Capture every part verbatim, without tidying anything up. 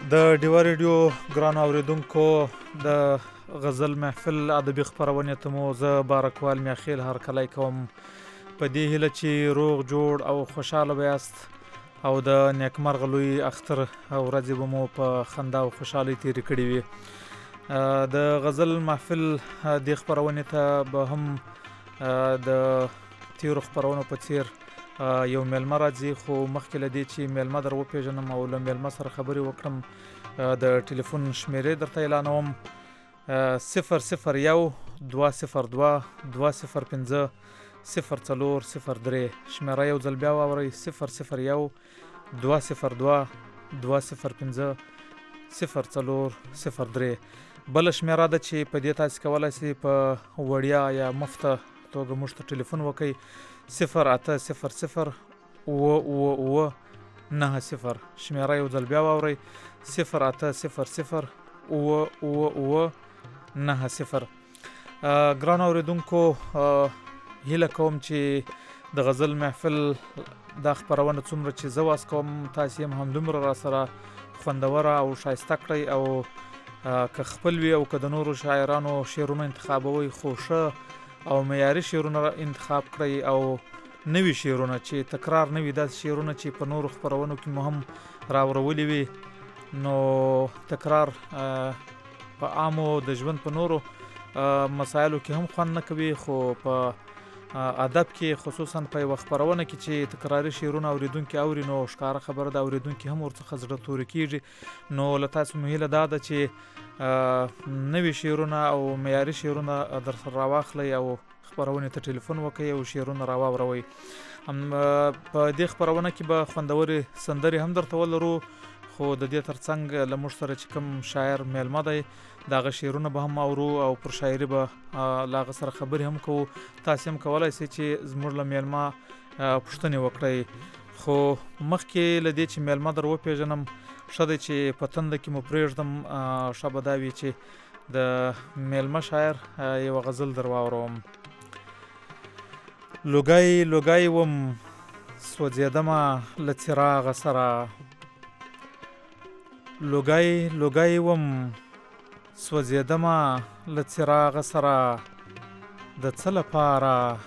د ډیوا ریډیو ګرانو اوریدونکو د غزل محفل ادبي خپرونې ته مو زه بارکوال میاخیل هرکلی کوم په دې هیله چې روغ جوړ او خوشحاله به یاست او د نیکمرغه لوی اختر ورځې به مو په خندا او خوشحالۍ تېرې کړې وي. د غزل محفل دې خپرونې ته به هم د تیرو خپرونو په څیر یو میلمه راځي، خو مخکې له دې چې میلمه در وپېژنم او له میلمه سره خبرې وکړم د ټلیفون شمیرې درته اعلانوم: صفر صفر یو دوه صفر دوه دوه صفر پنځه صفر څلور صفر درې. شمیره یو ځل بیا واورئ: صفر صفر یو دوه صفر دوه دوه صفر پنځه صفر څلور صفر درې. بله شمیره ده چې په دې تاسې کولی شئ په وړیا یا مفته توګه موږ ته ټلیفون وکئ: صفر اته صفر صفر اوه اوه اوه نهه صفر. شمیره یو ځل بیا واورئ: صفر اته صفر صفر اوه اوه اوه نهه صفر. ګرانو اوریدونکو، هیله کوم چې د غزل محفل دا خپرونه څومره چې زه واس کوم تاسې هم همدومره را سره خوندوره او ښایسته کړئ، او که خپل وي او که د نورو شاعرانو شعرونه انتخابوئ خو ښه او معیاري شعرونه انتخاب کړئ او نوي شعرونه چې تکرار نه وي، داسې شعرونه چې په نورو خپرونو کې مو هم راوړولي وي. نو تکرار په عامو د ژوند په نورو مسایلو کې هم خوند نه کوي، خو په ادب کې خصوصا په یوه خپرونه کې چې تکراري شعرونه اوریدونکي اوري نو ښکاره خبره ده اوریدونکي هم ورڅخه زړه توري کېږي. نو له تاسو مو هیله دا ده چې نوي شعرونه او معیاري شعرونه در سره راواخلئ او خپرونې ته ټلیفون وکئ او شعرونه راواوروئ. په دې خپرونه کې به خوندورې سندرې هم درته ولرو، خو د دې ترڅنګ له موږ سره چې کوم شاعر میلمه دی د هغه شعرونه به هم اورو او پر شاعري به له هغه سره خبرې هم کوو. تاسې هم کولی شئ چې زموږ له میلمه پوښتنې وکړئ. خو مخکې له دې چې میلمه در وپېژنم، ښه دی چې په تنده کې مو پرېږدم، ښه به دا وي چې د میلمه شاعر یوه غزل در واوروم: لوګی لوګی وم سوځېدمه له څراغه سره، لوګی لوګی وم سوځېدمه له څراغه سره، د څه لپاره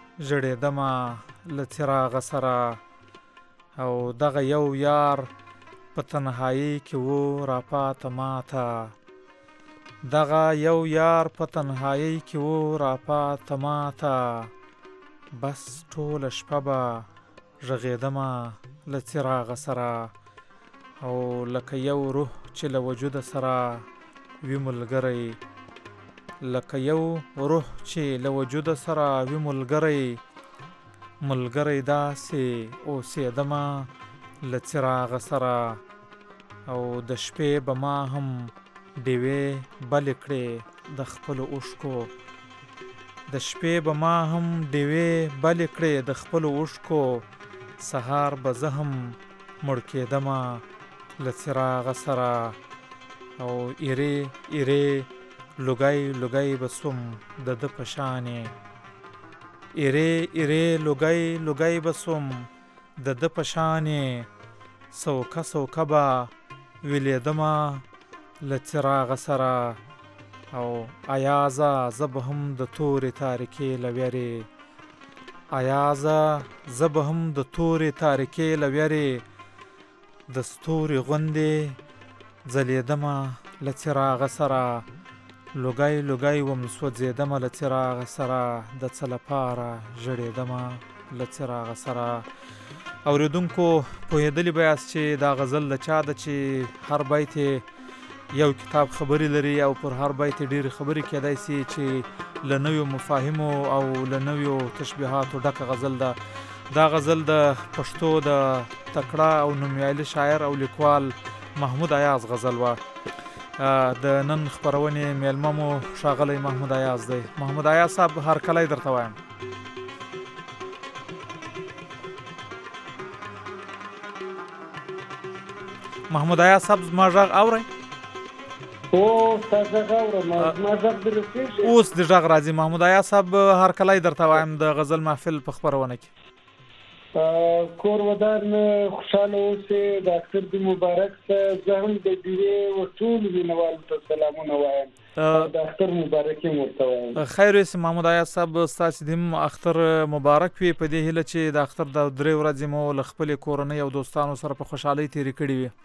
ژړېدمه له څراغه سره. او دغه یو یار په تنهایی کې و راپاته ماته، دغه یو یار په تنهایی کې و راپاته ماته، بس ټوله شپه به غږېدمه له څراغه سره. او لکه یو روح چې له وجوده سره وي ملګری، لکه یو روح چې له وجوده سره وي ملګری، ملګری داسې اوسېدمه له څراغه سره. او د شپې به ما هم ډیوې بلې کړې د خپلو اوښکو، د شپې به ما هم ډیوې بلې کړې د خپلو اوښکو، سهار به زه هم مړ کېدمه له څراغه سره. او ایرې ایرې لوګی لوګی به سوم د ده په شانې، ایرې ایرې لوګی لوګی به سوم د ده په شانې، سوکه سوکه به ویلېدمه له څراغه سره. او ایازه زه به هم د تورې تاریکې له ویرې، ایازه زه به هم د تورې تاریکې له ویرې، د ستوري غوندې ځلېدمه له څراغه سره. لوګی لوګی وم سوځېدمه له څراغه سره، د څه لپاره ژړېدمه له څراغه سره. اوریدونکو پوهېدلي به یاست چې دا غزل د چا ده چې هر بیت یو کتاب خبرې لري او پر هر بیت ډېرې خبرې کېدای شي چې له نویو مفاهیمو او له نویو تشبیهاتو ډکه غزل ده. دا غزل د پښتو د تکړه او نومیالي شاعر او لیکوال محمود ایاز غزل وه. د نن خپرونې میلمه مو ښاغلی محمود ایاز دی. محمود ایاز صاحب هرکلی درته وایم. محمود ایاز صاحب زما غږ اورئ؟ او تا غږ اورم، زما غږ دې رسېږي؟ اوس دې غږ راځي. محمود ایاز صاحب هرکلی درته وایم د غزل محفل په خپرونه کې. کور ودان خوشاله اوسې. د اختر د مبارک ته زه هم د دې او ټول مینوالو ته سلامونه وایم او د اختر مبارک یې ورته وایم. خیر اوسې محمود عیاض صاحب، ستاسې د اختر مبارک وي، په دې هیله چې د اختر د درې ورځې مو له خپلې کورنۍ او دوستانو سره په خوشحالۍ تېرې کړې وي.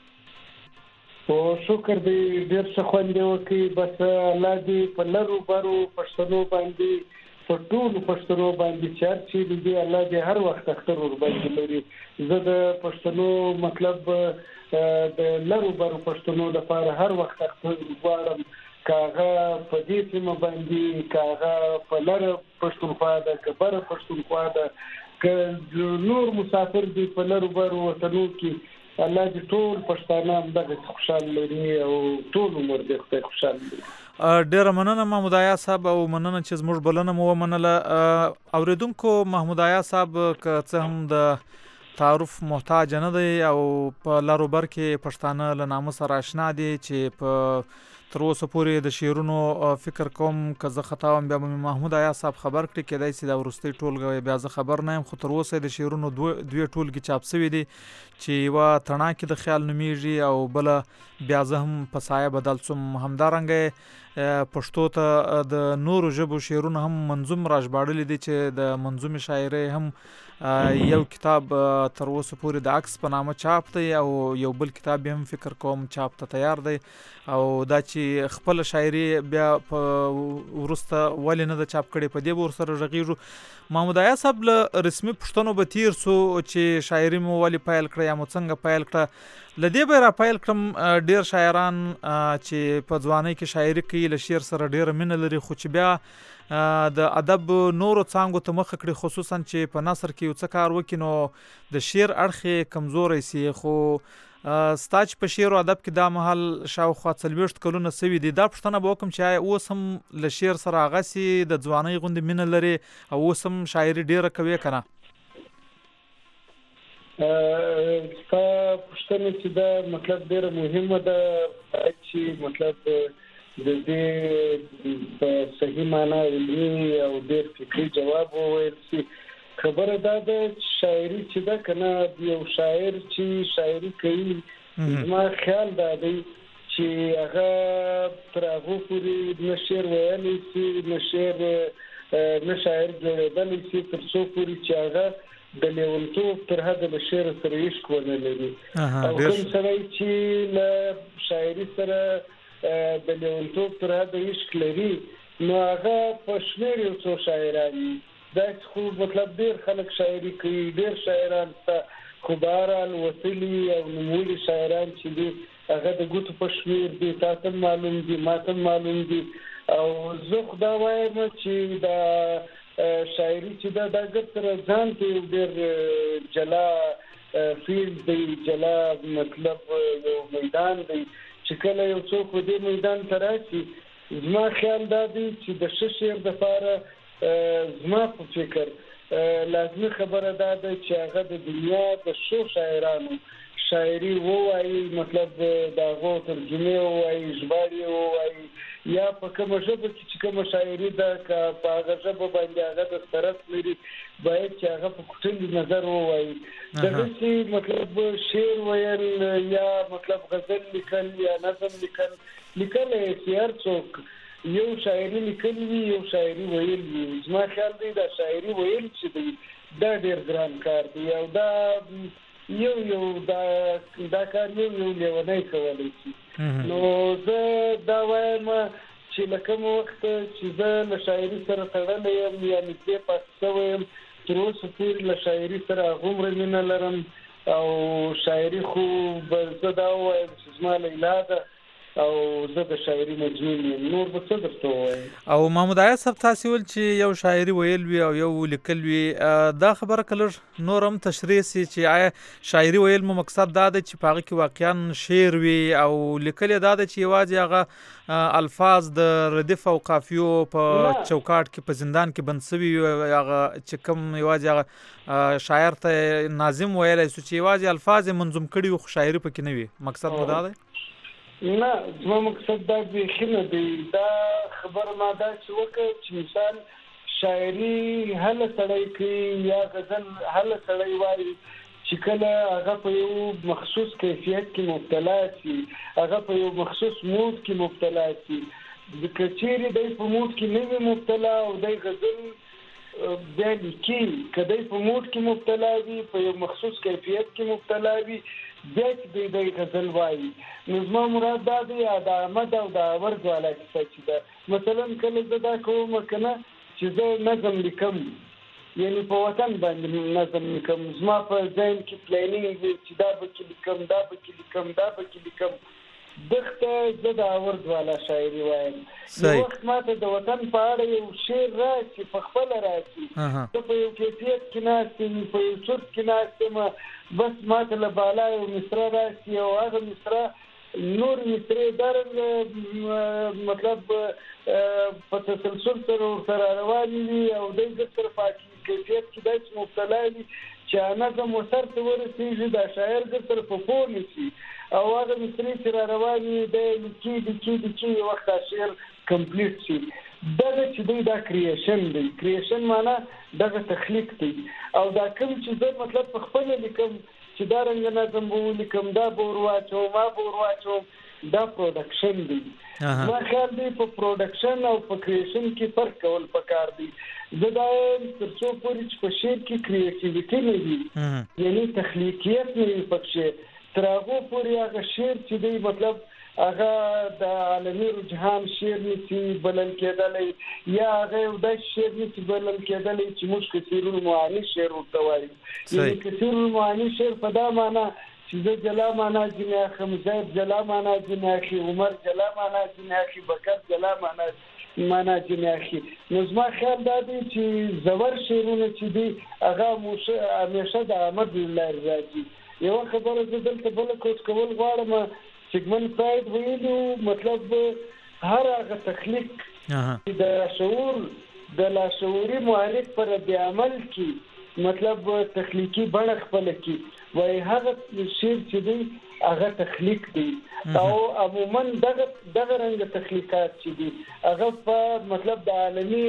او شکر دې ډېر ښه خوند یې وکړي. بس الله دې په لرو برو پښتنو باندې په ټولو پښتنو باندې چې هر څه دي الله دې هر وخت اختر ور باندې لري. زه د پښتنو مطلب د لرو برو پښتنو لپاره هر وخت اختر غواړم، کاغه په دې سیمه باندې، کاغه په لره پښتونخوا ده، کبره پښتونخوا ده، که نور مسافر دي په لرو برو وطنو کې، الله دې ټول پښتانه دغه خوشحال لري او ټول عمر دې خدای خوشحال لري. ډیره مننه محمود عیاض صاحب، او مننه چې زموږ بلنه مو ومنله. اوریدونکو، محمود عیاض صاحب که څه هم د تعارف محتاج نه دی او په لارو بر کې پښتانه له نامه سره آشنا دي، چې په تر اوسه پورې د شعرونو فکر کوم که زه خطا وم بیا به محمود عیاض صاحب خبر کړي، کېدای شي دا وروستۍ ټولګه بیا زه خبر نه یم، خو تر اوسه د شعرونو دوه ټولګې چاپ شوي دي چې یوه تڼاکې د خیال نومیږي او بله بیا زه هم په سایه بدل څوم. همدارنګه پښتو ته د نورو ژبو شعرونه هم منظوم راژباړلي دي، چې د منظومې شاعرۍ هم یو کتاب تر اوسه پورې د عکس په نامه چاپ دی او یو بل کتاب هم فکر کوم چاپ ته تیار دی. او دا چې خپل شاعري بیا په وروسته ولې نه ده چاپ کړې، په دې به ورسره غږېږو. محمود عیاض صاحب، له رسمي پوښتنو به تیر سو چې شاعري مو ولې پیل کړه یا مو څنګه پیل کړه. له دې به را پیل کړم، ډېر شاعران چې په ځوانۍ کې شاعري کوي له شعر سره ډېره مینه لري، خو چې بیا د ادب نورو څانګو ته مخه کړي، خصوصا چې په نثر کې یو څه کار وکړي نو د شعر اړخ یې کمزوری سي. خو ستا چې په شعر او ادب کې دا مهال شاوخوا څلوېښت کلونه سوي دي، دا پوښتنه به وکړم چې آیا اوس هم له شعر سره هغسې د ځوانۍ غوندې مینه لري او اوس هم شاعري ډېره کوې که نه؟ ستا پوښتنه چې دا مطلب ډېره مهمه ده، چې مطلب د دې په صحیح معنا علمي او ډېر فکري جواب وویل شي. خبره دا ده چې شاعري چې ده که نه، یو شاعر چې شاعري کوي، زما خیال دا دی چې هغه تر هغو پورې نه شعر ویلی شي، نه شعر نه شاعر جوړېدلی شي تر څو پورې چې هغه د لیونتوب تر حده له شعر سره عشق ونه لري. او کوم سړی چې له شاعري سره د لیونتوب تر حده عشق لري، نو هغه په شمېر یو څو شاعران دي. داسې خو مطلب ډېر خلک شاعري کوي، ډېر شاعران شته، خو بهرحال وتلي او نوموړي شاعران چې دي هغه د ګوتو په شمېر دي، تا ته معلوم دي، ما ته معلوم دي. او زه خو دا وایم چې دا شاعري چې دا دا ګټ سره ځان ته یو ډېر جلا فیلډ دی، جلا مطلب یو میدان دی چې کله یو څوک په دې میدان ته راشي، زما خیال دا دی چې د ښه شعر دپاره زما په فکر لازمي خبره دا ده چې هغه د دنیا د ښو شاعرانو شاعري ووایي، مطلب د هغو ترجمې ووایي، ژباړې ووایي، یا په کومه ژبه کې چې کومه شاعري ده که په هغه ژبه باندې هغه دسترس لري، باید چې هغه په کوټلي نظر ووایي. دغسې مطلب شعر ویل یا مطلب غزل لیکل یا نظم لیکل لیکلی چې هر څوک یو شاعري لیکلی وي، یو شاعري ویل وي. زما خیال دی دا شاعري ویل چې دی دا ډېر ګران کار دی، او دا یو یو دا دا کار یو یو لیونی کولی شي. نو زه دا وایم چې له کوم وخت چې زه له شاعري سره تړلی یم یا نږدې پاتې شوی یم، تر اوسه پورې له شاعري سره هغومره مینه لرم. او شاعري خو به زه دا ووایم چې زما لیلا ده او زه د شاعري مجنون یم، نور به څه درته ووایم. او محمود عیاض صاحب، تاسې ویل چې یو شاعري ویل وي او یو لیکل وي، دا خبره که لږ نور هم تشریح سي چې آیا شاعري ویل مو مقصد دا دی چې په هغه کې واقعا شعر وي، او لیکل یې دا دی چې یوازې هغه الفاظ د ردف او قافیو په چوکاټ کې په زندان کې بند شوي وي، هغه چې کوم یوازې هغه شاعر ته ناظم ویلی سو چې یوازې الفاظ یې منظوم کړي وي خو شاعري پکې نه وي، مقصد مو دا دی؟ نه، زما مقصد دا بیخي نه دی. دا خبره ما داسې وکړه چې مثال شاعري هله سړی کوي یا غزل هله سړی وایي چې کله هغه په یو مخصوص کیفیت کې مبتلا شي، هغه په یو مخصوص مود کې مبتلا شي. د کچېری د په مود کې نه وي مبتلا او د غزل بیا لیکي، کله په مود کې مبتلا وي، په یو مخصوص کیفیت کې مبتلا وي، بیا چې د غزل وایي. نو زما مراد دا دی د احمد او د اورګ والا چې ده مثلا کله زه دا کوم کنه چې زه نظم لیکم، یعنی په وطن باندې نظم لیکم، زما په ذهن کې پلانینګ وي چې دا به کې لیکم دا به کې لیکم دا به کې لیکم، دغه زه د اورګ والا شاعري وایم. نو وخت ماته د وطن په اړه یو شعر راشي، په خپل راشي، ته په یو کیفیت کې ناستم، په یو صورت کې ناستم، بس ماته له بالا یو مصره راشي او هغه مصره نور مصرې درنګ مطلب په تسلسل سره سره رواني وي او د ذکر پاکي کیفیت کې داسې مبتلا وي چې نظم ورته ورسېږي، دا شاعر ذکر په پوه نشي او هغه مصرې چې را رواني د لیکي لیکي لیکي یو وخت شعر کمپلیټ شي. دغه چې دوی دا کریشن دی، کریشن معنا دغه تخلیق دی او دا کوم چې زه مطلب په خپل لیکم چې دا رنګ نظم به لیکم، دا به ورواچوم، ما به ورواچوم، دا پروډکشن دی. ما خیال دی په پروډکشن او په کریشن کې فرق کول پکار دی. زه دا تر څو پورې چې په شعر کې کریټیویټي نه وي، یعنی تخلیقیت نه وي پکې، تر هغه پورې هغه شعر چې دی مطلب هغه د عالمي رجحان شعر نشي بلل کېدلی یا هغه د شعر نشي بلل کېدلی چې موږ کثیر المعانی شعر ورته وایو. یعنی کثیر المعانی شعر په دا معنا چې زه جلا معنا جنیا خم، زید جلا معنا جنیا خي، عمر جلا معنا جنیا خي، بکر جلا معنا معنا جنیا خي. نو زما خیال دا دی چې زور شعرونه چې دی هغه همیشه د احمد الله رضاجي. یو خبره زه دلته بل کوټ کول غواړم، سیګمنډ فراید ویلو مطلب هر هغه تخلیق چې د شعور د لاشعوري محرک پر د عمل کې مطلب تخلیقي بڼه خپل کې وای هغه شعر چې دی هغه تخلیق دی او عموما دغه دغه رنګ تخلیقات چې دي هغه په مطلب د عالمي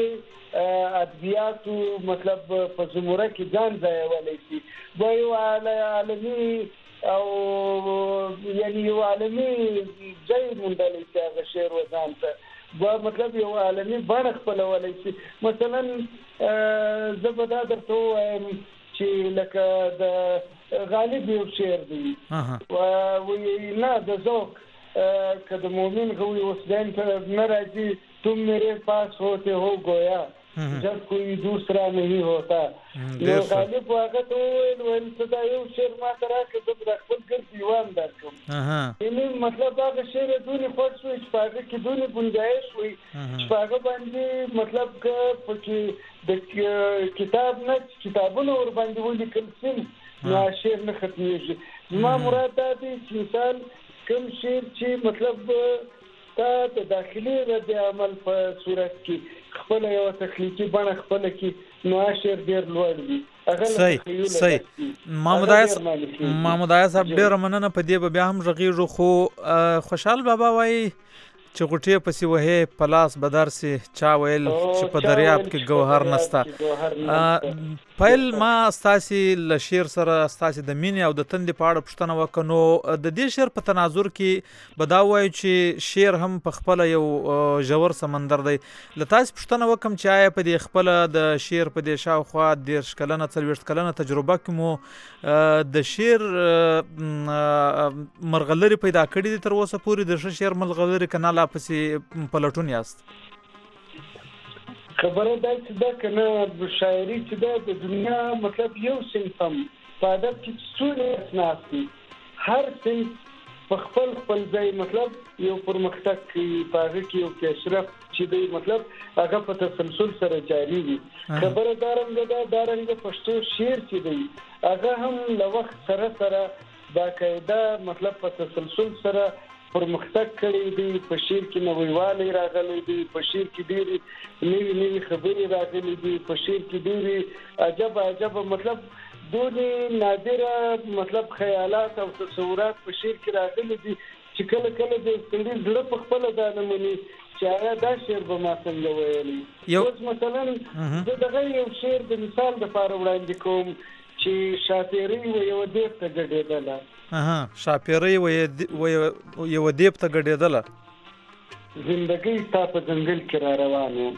ادبیاتو مطلب په زمره کې ځان ځایولی شي، وای عالمي او یعنی یو عالمي ځای موندلی شي هغه شعر وځان ته، با مطلب یو عالمي بڼه خپلولی شي. مثلا زه به دا درته ووایم چې لکه د غالب یو شعر دی وایي نه د ذوق که د مومن غوی وسدین ته نه راځي تم میرے پاس ہوتے ہو گویا جب کوئی دوسرا نہیں ہوتا. نو غالب هغه ته وویل ویل څه دا یو شعر ما ته راکړه زه به خپل ګرد دیوان درکړم. یعنې مطلب هغه شعر دونې خوښ شوی چې په هغه کې دونې ګنجایش وي چې په هغه باندې مطلب که پکې د کتاب نه کتابونه ورباندې ولیکل شي نو شعر نه ختمیږي. زما مراد دا دی چې مثال کوم شعر چې مطلب تا د داخلي رد عمل په صورت کې خپل یو تخلیقي بڼه خپل کې نو شعر ډېر لوړ وي. صحیح صحیح محمد ایاز محمد ایاز صاحب ډېره مننه. په دې به بیا هم غږیږو خو خوشحال بابا وایي چې غوټې پسې وهې په لاس به درسې چا ویل چې په دریاب کې ګوهر نسته. پیل ما ستاسې له شعر سره ستاسې د مینې او د تندې په اړه پوښتنه وکړه، نو د دې شعر په تناظر کې به دا ووایو چې شعر هم په خپله یو ژور سمندر دی. له تاسې پوښتنه وکړم چې آیا په دې خپله د شعر په دې شاوخوا دېرش کلنه څلوېښت کلنه تجربه کې مو د شعر مرغلرې پیدا کړي دي تر اوسه پورې د ښه شعر مرغلرې که نه لا پسې پلټون یاست؟ خبره دا چې دا که نه شاعري چې دا د دنیا مطلب یو صنف هم په ادب کې څومره اصناف دي، هر صنف په خپل خپل ځای مطلب یو پرمختګ کوي، په هغه کې یو پیشرفت چې دی مطلب هغه په تسلسل سره جاري وي. خبره دا رنګه ده دا رنګه پښتو شعر چې دی هغه هم له وخت سره سره باقاعده مطلب په تسلسل سره پرمختګ کړی دی، په شعر کې نویوالی راغلی دی، په شعر کې ډېرې نوي نوي خبرې راغلي دي، په شعر کې ډېرې عجب عجب مطلب دونې نادره مطلب خیالات او تصورات په شعر کې راغلي دي چې کله کله د سړي زړه په خپله دا نه مني چې آیا دا شعر به ما څنګه ویلی. اوس مثلا زه دغه یو شعر د مثال دپاره وړاندې کوم چې شاپیرۍ و یوه دیب ته ګډېدله. شاپیرۍ و یوه دیب ته ګډېدله، زندګۍ ستا په ځنګل کې را روان وم.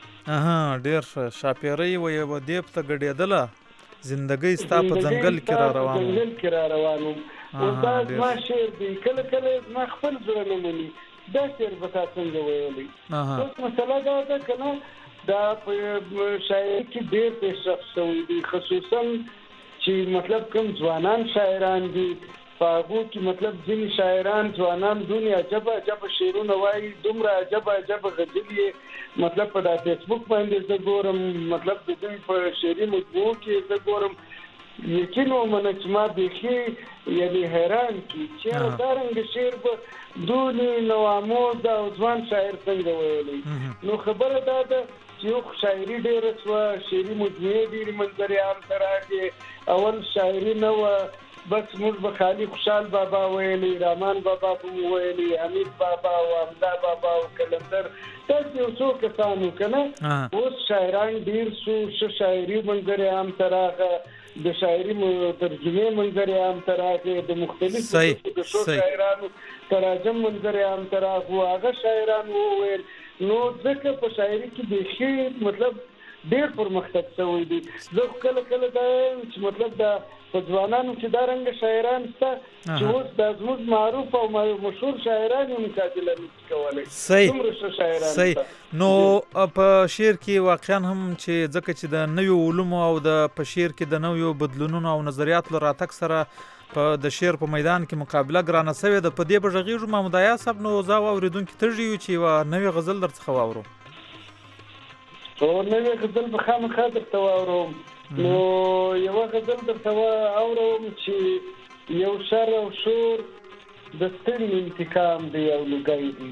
ډېر ښه. شاپیرۍ و یوه دیب ته ګډېدله، زندګۍ ستا په ځنګل کې را روان وم. ځنګل کې را روان وم. اوس دا زما شعر دی، کله کله زما خپل زړه نه مني دا شعر به تا څنګه ویلی. اوس مسله دا ده که نه، دا په شاعري کې ډېر پیشرفت شوی دی، خصوصا چې مطلب کوم ځوانان شاعران دي په هغو کې مطلب ځینې شاعران ځوانان دونې عجبه عجبه شعرونه وایي، دومره عجبه عجبه غزل یې مطلب په دا فیسبوک باندې زه ګورم، مطلب د دوی په شعري مجموعو کې زه ګورم. یقین ومنه چې ما بیخي یعنې حیران کړي چې یاره دا رنګه شعر به دونې نوآموز او ځوان شاعر څنګه ویلی. نو خبره دا ده چې یو شاعري ډېره شوه، شعري مجموعې ډېرې منظرې عام ته راغلې. اول شاعري نه وه، بس موږ به خالي خوشحال بابا ویلی، رامان بابا به مو ویلی، حمید بابا او حمزه بابا او کلندر، داسې یو څو کسان وو که نه. اوس شاعران ډېر شو، ښه شاعري منظرې عام ته راغله، د شاعري ترجمې منظرې عام ته راغلې، د مختلفو د ښو شاعرانو تراجم منظرې عام ته راغلو، هغه شاعران وویل. نو ځکه په شاعري کې بیخي مطلب ډېر پرمختګ شوی دی. زه خو کله کله دا یم چې مطلب دا په ځوانانو کې دا رنګه شاعران شته چې اوس دا زموږ معروف او مشهور شاعران یې مقابله نشي کولی. دومره ښه شاعران شته. نو په شعر کې واقعا هم چې ځکه چې د نویو علومو او د په شعر کې د نویو بدلونونو او نظریاتو له راتګ سره په د شعر په میدان کې مقابله ګرانه سوې ده. په دې به غږېږو محمود حیا صاحب. نو زه واورېدونکي تږي یو چې یوه نوې غزل در څخه واورو. او نوې غزل به خامخا درته واورم. نو یوه غزل درته واورم چې یو شر او شور د ستړي انتقام دی او لوګی دی.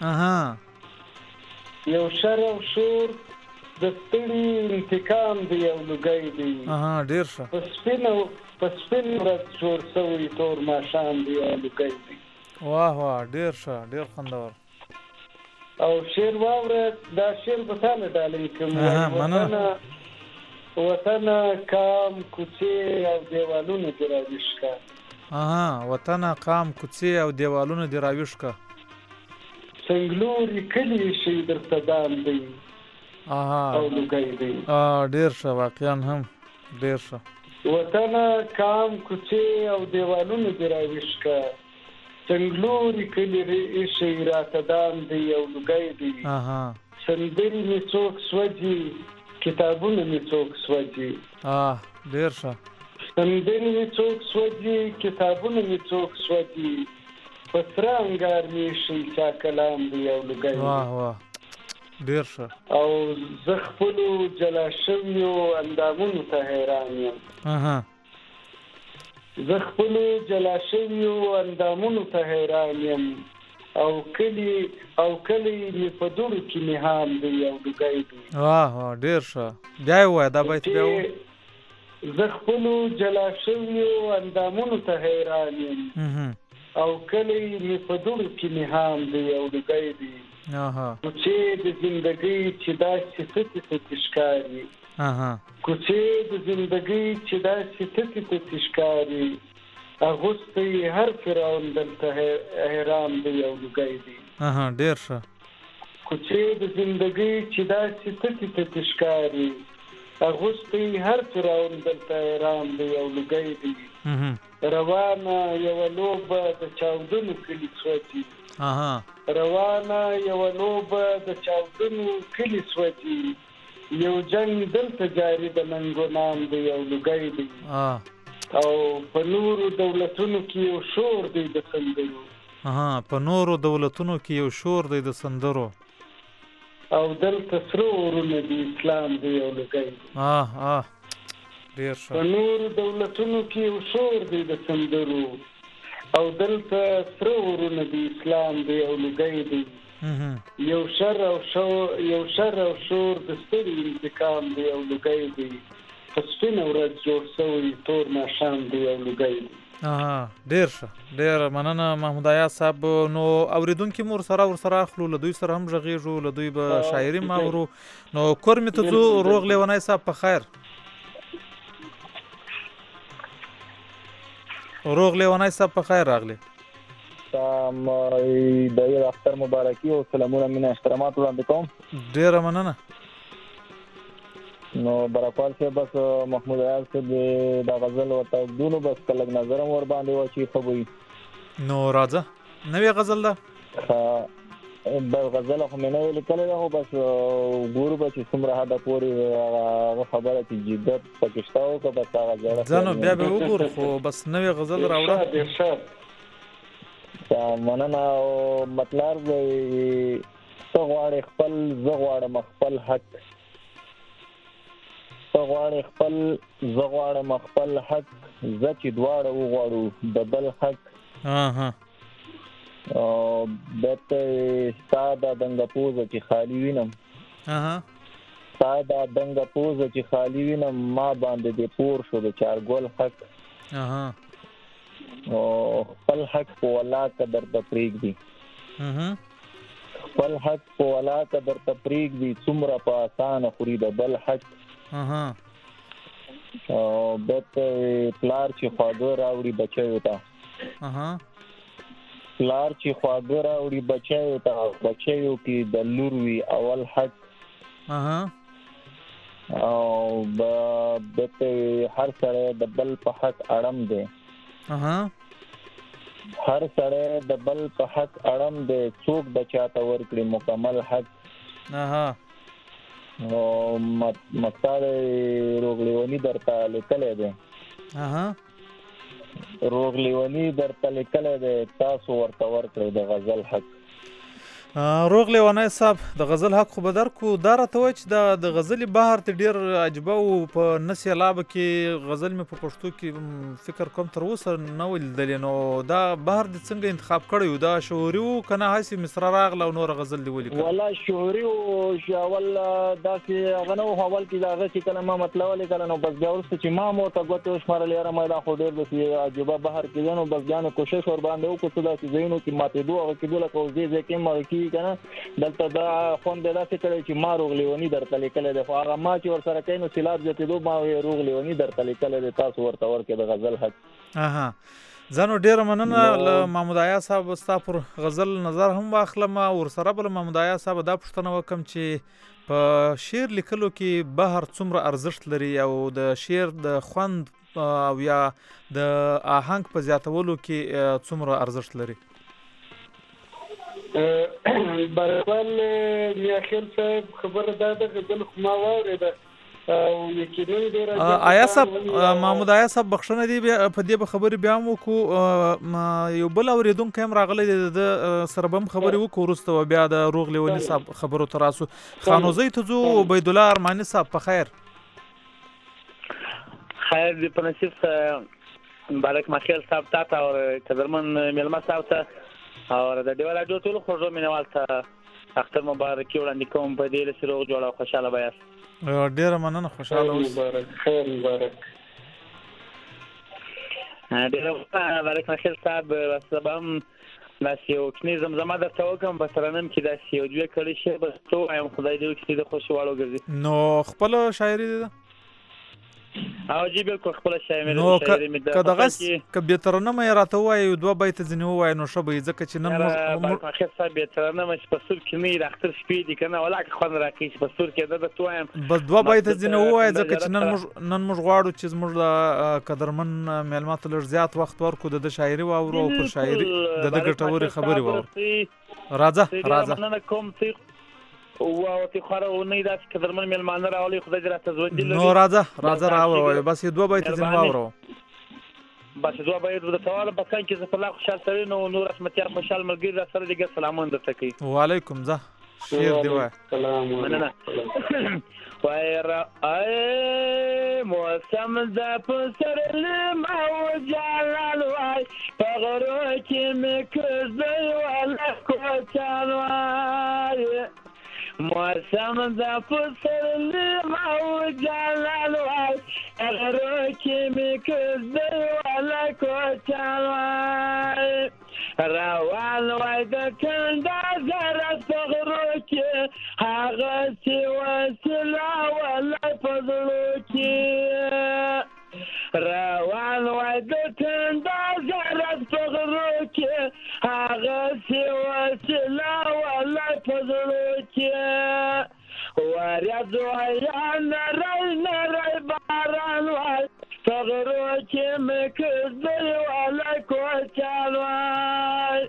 یو شر او شور د ستړي انتقام دی او لوګی دی. ډېر ښه. په سپینو په سپین ورځ جوړ شوی تور ماښام دی او لوګی دی. واه واه، ډېر ښه، ډېر خوندور. او شعر واوره، دا شعر به تا نه ډالۍ کوم. وطنه کام کوڅې او دیوالونه دې راویښ که. وطنه کام کوڅې او دیوالونه دې راویښ که. څنګلوري کلي شي درته دام دی او لوګی دی. ډېر ښه، واقعا هم ډېر ښه. وطنه کام کوڅې او دیوالونه دې راویښ که، څنګلوري کلي شي راته دام دی او لوګی دی. سندرې مې څوک سوځي، کتابونه مې څوک سوځي. ډېر ښه. سندرې مې څوک سوځي، کتابونه مې څوک سوځي، په سره انګار مې شي چا کلام دی او لوګی دی. واه واه، ډېر ښه. او زه خپلو جلا شویو اندامونو ته حیران یم. زه خپلو جلا شویو اندامونو ته حیران یم، او کلی او کلی مې په دوړو کې نهام دی او لوګی دی. واه واه، ډېر ښه. بیا یې ووایه، دا بیت بیا ووایه. زه خپلو جلا شویو اندامونو ته حیران یم، او کلی مې په دوړو کې نهام دی او لوګی دی. کوڅې د زندګۍ چې داسې تتې تتې ښکاري، کوڅې د زندګۍ چې داسې تتې تتې ښکاري، اغوستی هر فرعون دلته حیران دی او لوګی دی. ډېر ښه. کوڅې د زندګۍ چې داسې تتې تتې ښکاري، اغوستی هر فرعون دلته حیران دی او لوګی دی. روانه یوه لوبه د چاودنو کلي سوځي، روانه یوه لوبه د چاودنو کلي سوځي، یو جنګ دلته جاري د ننګ و نام دی او لوګی دی. او په نورو دولتونو کې یو شور دی د سندرو. په نورو دولتونو کې یو شور دی د سندرو. او دلته سره ورونه دی اسلام دی او لوګی دی. ډېر ښه. په نورو دولتونو کې یو شور دی د سندرو، او دلته سره ورونه دی اسلام دی او لوګی دی. یو شر او شور یو شر او شور د ستړي انتقام دی او لوګی دی. په سپینه ورځ جوړ شوی تور ماښام دی او لوګی دی. اها ډیر ښه ډیر مننه محمود ایاز صاحب. نو اوریدونکي مو ورسره ورسره اخلو، له دوی سره هم غږیږو، له دوی به شاعري هم اورو. نو کور مې ته ځو. روغ لیونی صاحب په خیر. روغ لیونی صاحب په خیر راغلی. تام د یو اختر مبارکي او سلامونه مینه احترامات وړاندې کوم. ډیره مننه. نو برکوال صاحب بس محمود ایاز صاحب د غزل ورته دونو بس کلک نظرم ور باندې و چې خبري. نو راځه نوې غزل ده. بل غزل خو مې نه ویل کله ده، بس ګورو به چې څومره حده پورې خبره چې جدت پکې شته او که بس هغه ځای ځانو بیا به وګورو، خو بس نوې غزل راوړه. ډېر ښه مننه. او مطلب دی ته غواړې خپل، زه غواړم خپل حق، ته غواړې خپل، زه غواړم خپل حق، زه چې دواړه وغواړو د بل حق. اها او بته ستا دا دنګه پوزه چې خالی وینم، اها ستا دا دنګه پوزه چې خالی وینم، ما باندې دې پور شو د چارګل حق. اها او خپل حق په ولا قدر ته پرېږدي، اها خپل حق په ولا قدر ته پرېږدي، څومره په اسانه خوري د بل حق. اها او بته پلار چې خواږه راوړي بچیو ته، اها پلار چې خواږه راوړي بچیو ته، بچیو کې د لور وي اول حق. اها او بته هر سړی د بل په حق اړم دی، اها هر سړی د بل په حق اړم دی، څوک د چاته ورکړي مکمل حق. اها او مستار روغ لیونی درته لیکلی دی، اها روغ لیونی درته لیکلی دی، تاسو ورته ورکړئ د غزل حق. روغ لیونی صاحب د غزل حق خو به درکو. دا راته وایي چې د غزلې بهر ته ډېر عجیبه و، په نه سیلابه کې غزل مې په پښتو کې فکر کوم تر اوسه نه و لیدلې. نو دا بهر دې څنګه انتخاب کړی و؟ دا شعوري و که نه هسې مصره راغله او نوره غزل دې ولیکله؟ والله شعوري و. اول داسې هغه نه و، اول کې د هغه چې کله ما مطلب ولیکله نو بس بیا وروسته چې ما مو ورته ګوتې وشمارلې یاره ما دا خو ډېر داسې عجیبه بهر کې دی، نو بس بیا نو کوشش ورباندې وکړو څه داسې ځایونو کې ماتېدو هغه کېدو لکه اوس دې ځای کې هم هغه کېږي که نه. دلته دا خوند دې داسې کړی چې ما روغ لیوني درته لیکلی دی، خو هغه ما چې ورسره کوي نو سیلاب زیاتېدو ما روغ لیوني درته لیکلی دی، تاسو ورته ورکړئ د غزل حق. اها زه نو ډېره مننه له محمود ایاز صاحب، ستا پر غزل نظر هم واخلم. ورسره به له محمود ایاز صاحب دا پوښتنه وکړم چې په شعر لیکلو کې بهر څومره ارزښت لري او د شعر د خوند او یا د آهنګ په زیاتولو کې څومره ارزښت لري؟ برکوال میاخیل صاحب خبره دا ده غزل خو ما واورېده او یقینا ډېره ایاز صاحب، محمود ایاز صاحب بخښنه دې په دې به خبرې بیا هم وکړو. یو بل اورېدونکی هم راغلی دی، د سره به هم خبرې وکړو وروسته و بیا د روغ لیوني صاحب خبرو ته راسو. خانوزۍ ته ځو. عبیدالله ارماني صاحب په خیر. خیر دې په نصیب مبارک مخیل صاحب تا ته او قدرمن میلمه صاحب ته او د ډیو راډیو ټولو خوږو مینوال ته اختر مبارکي وړاندې کوم. په دې چې روغ جوړ او خوشحاله به یاست. ډېره مننه. خوشحاله اوسئ. مبارک خیر مبارک. ډېره مبارک مخیل صاحب. سبا هم داسې یو کوچنۍ زمزمه درته وکړم په ترنم کې داسې یو دوې کړۍ شی بس څه ووایم، خدای دې وکړي چې د خوښې واړو ګرځي. نو خپله شاعري ده؟ او جی بالکل خپله شاعري نو که دغسې که بې ترنمه یې راته ووایي دوه بیته ځینې ووایي نو ښه به وي، ځکه چې نن موږ مخیر صاحب بې ترنمه چې په سور کې نه وي د اختر شپې دي که نه ولاکه خوند راکوي چې په سور کې ده درته ووایم. بس دوه بیته ځینې ووایي ځکه چې نن موږ نن موږ غواړو چې زموږ د قدرمن میلمه ته لږ زیات وخت ورکړو، د ده شاعري واورو او پر شاعري د ده ګټورې خبرې واورو. راځه راځه. مننه کوم او تی خاره و نه داسې قدرمن میلمانه راولي، خدای دې راته ژوندي لري. نو راځه راځه راوړه بس یې دوه بیته ځینې واورو. بس دوه بیته درته واورم. بس څنګه چې زه په لا خوشحال سړی نو نور رسمتیار خوشحال ملګري را سره دي ګر سلامونه درته کوي. وعلیکم ځه شعر دې وایه. مننه. وای را ای موسم د پسرلي او جلال وای په غرو کې مې کړ دی ولا کوچان وای موسم د پسرلی او جلال وای غرو کې می کړه ولا کوچال وای روان وای د کنده زره غرو کې هغه سی وسلا ولا پزړو کې روان وای د کنده زره غرو کې هغه سی وسلا ولا پزړو کې واریا زویا نری نری باران وای غرو کې مکړه ولا کوچال وای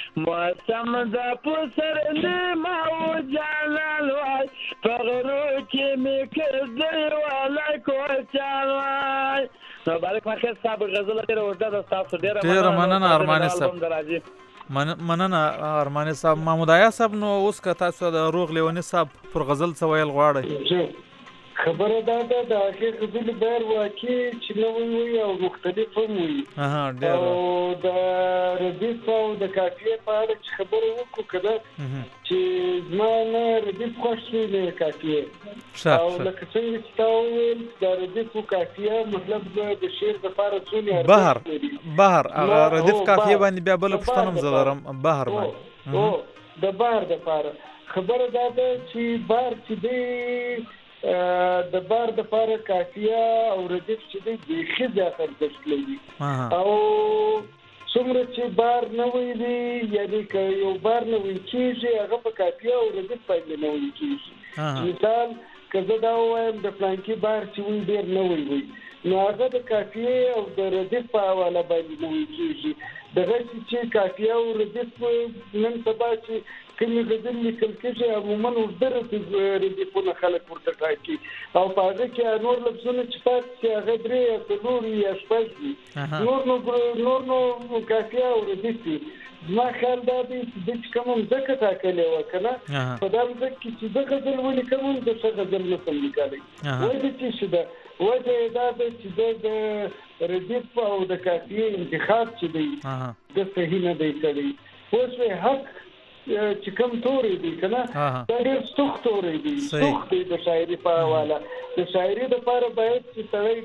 موسم د پسرلی او جلال وای غرو کې مکړه ولا کوچال وای نو بارک مخه صاحب غزل ډیره ورته د تاسو ډیره ډیره مننه ارمان صاحب مننه ارمان صاحب. محمود آیا صاحب نو اوس که تاسو د روغ لیونی صاحب پر غزل څه ویل غواړئ؟ خبره دا ده د هغې غزلې بهر واقع چې نوی وي او مختلف هم وي او د ردیف او د قافیې په اړه چې خبره وکړو که نه چې زما نه ردیف خوښ شوي نه قافیې او لکه څنګه چې تا وویل د ردیف و قافیه مطلب د شعر دپاره څومره بهر بهر هغه ردیف قافیې باندې بیا بله پوښتنه هم زه لرم بهر باندې هو د بهر دپاره خبره دا ده چې بهر چې دی د بار د پاره قافیه او ردیف چې دی بیخي زیات ارزښت لري او څومره چې بار نه وي یعنی که یو بار نه وي کېږي هغه په قافیه او ردیف باندې نه وي کېږي مثال که زه دا ووایم د فلانکي بار چې وي ډېر نه وي نو هغه د قافیې او د ردیف په حواله باندې نه وي کېږي دغسې چې قافیه او ردیف نن سبا چې کومې غزل لیکل کېږي عموما اوږده ردیفونه خلک ورته ټاکي او په هغه کې نور لفظونه چې پاتې شي هغه درې یا څلور یا شپږ وي نور نو نور نو قافیه او ردیف وي زما خیال دا دی چې ده چې کومه مځکه ټاکلې وه که نه په دا مځکه کې چې زه غزل ولیکم هم زه ښه غزل نه شم لیکلی وجه څه شي ده وجه یې دا ده چې ده د ردیف او د قافیې انتخاب چې دی د صحیح نه دی کړی اوس وی حق چې کوم تورې دي که نه دا ډېر سوخت تورې دي سوخت دی د شاعري په حواله د شاعري دپاره باید چې سړی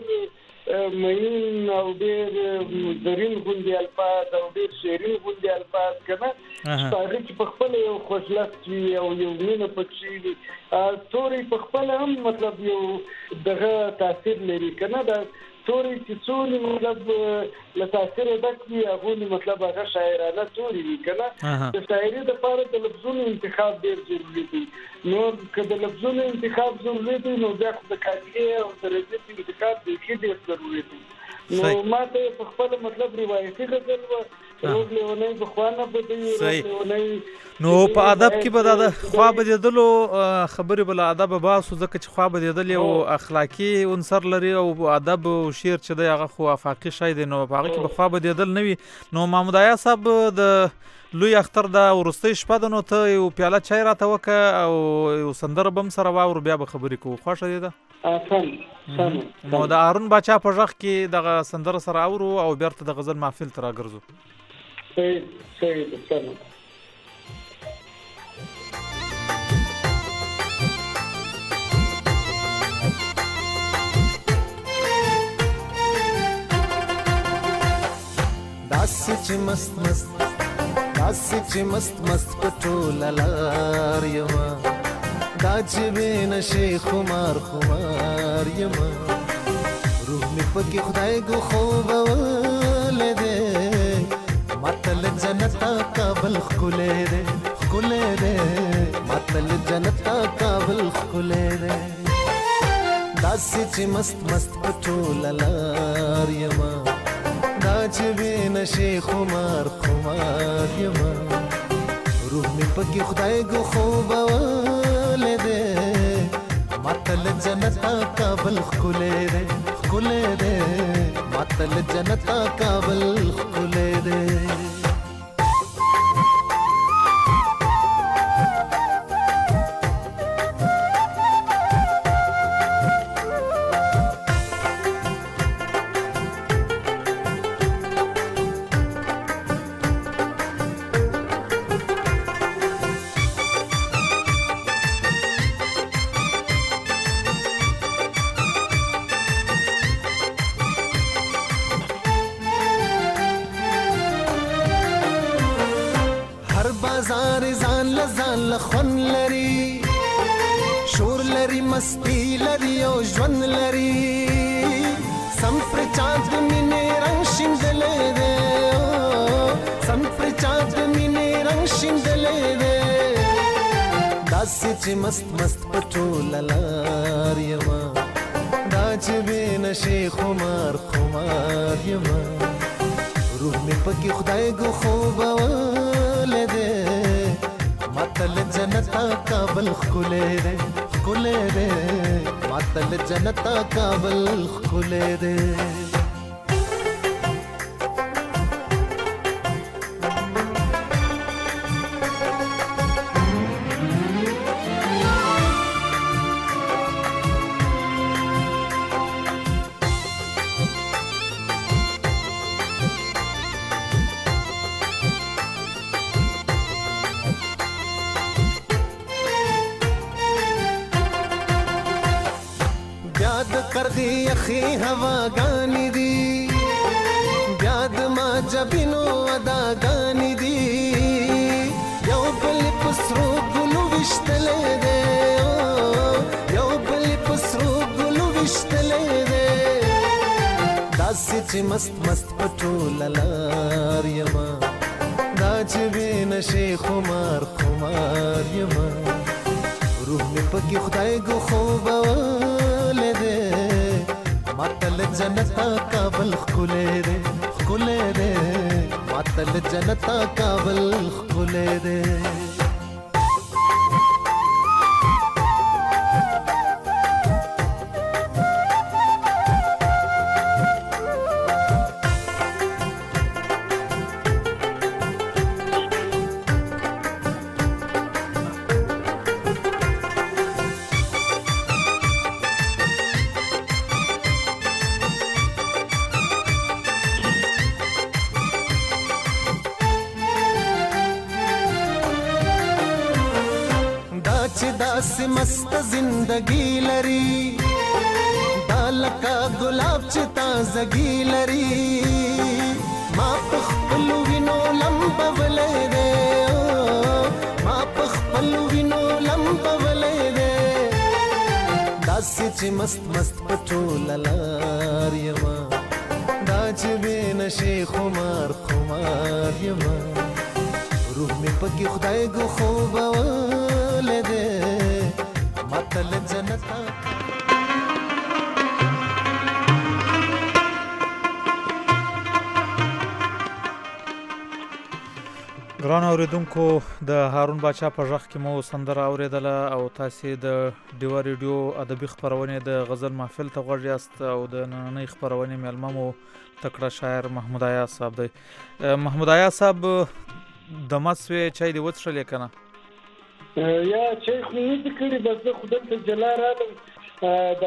ډېر مین او ډېر زرین غوندې الفاظ او ډېر شیرین غوندې الفاظ که نه چې په هغې کې په خپله یو خوشلست وي او یو مینه پکښې وي تورې په خپله هم مطلب یو دغه تاثیر لري که نه دا تورې چې څونې مطلب له تاثیره ډک وي هغونې مطلب هغه شاعرانه تورې وي که نه د شاعري دپاره د لفظونو انتخاب ډېر ضروري دی نو که د لفظونو انتخاب ضروري دی نو بیا خو د قافیې او د ردیف انتخاب بیخي ډېر ضروري دی نو ما ته یې په خپله مطلب روایتي غزل وه روغ لیونی پخوا نه به دی روغ لیونی نو په ادب کې به دا د خوا بدېدلو خبرې به له ادبه باسو ځکه چې خوا بدېدل یو اخلاقي عنصر لري او ادب او شعر چې دی هغه خو افاقي شی دی نو په هغه کې به خوا بدېدل نه وي نو محمود آیا صاحب د لوی اختر دا وروستۍ شپه ده نو ته یو پیاله چای راته وکړه او یو سندره به هم سره واورو بیا به خبرې کوو خوښه دې ده نو د هارون باچا په غږ کې دغه سندره سره اورو او بیرته د غزل محفل ته راګرځو صحیح صحیح ده سلام داسې چې مست مست داسې چې مست مست پټوله لار یمه دا چې بې نشې خمار خمار یمه روح مې پکې خدای ګو خوبولی دی ماته له جنته کابل ښکلی دی ښکلی دی ماته له جنته کابل ښکلی دی داسې چې مست مست پټوله لار یمه دا چې بې نشې خمار خمار یمه روح مې پکې خدای ګو خوبولی دی ماته له جنته کابل ښکلی دی ښکلی دی ماته له جنته کابل ښکلی دی له خوند لري شور لري مستی لري او ژوند لري سم پر چا د مینې رنګ شیندلې دی سم پر چا د مینې رنګ شیندلې دی داسې چې مست مست په ټوله لار یمه دا چې بې نشې خمار خمار یمه روح مې پکې خدای ګو خوبولی دی ماته له جنته کابل ښکلی دی ښکلی دی ماته له جنته کابل ښکلی دی کردی یخی هواګانی دی بیا د ما جبینو اداګانی دی یو بل پسرو ګلو وشتلې دی یو بل پسرو ګلو وشتلې دی داسې چې مست مست پټوله لار یمه دا چې بې نشې خمار خمار یمه روح مې پکې خدای ګو خوبولی دی ماته له جنته کابل ښکلی دی ښکلی دی ماته له جنته کابل ښکلی دی داسې مست زندگی لري دا لکه ګلاب چې تازګي لري ما په خپلو وینو لمبولی دی ما په خپلو وینو لمبولی دی داسې چې مست مست په ټوله لار یمه دا چې بې نشې خمار خمار یمه روح مې پکې خدای ګو خوبولی دی ماته له جنته ګران اوریدونکو د هارون باچا په غږ کې مو سندره اوریدله او تاسې د ډیوا ریډیو ادبي خپرونې د غزل محفل ته غوږ یاست او د نننۍ خپرونې میلمه مو تکړه شاعر محمود ایاز صاحب دی. محمود ایاز صاحب دمه سوې چای دې وڅښلې که نه؟ یا چای خو نه دي کړي بس زه خو دلته جلا رالم د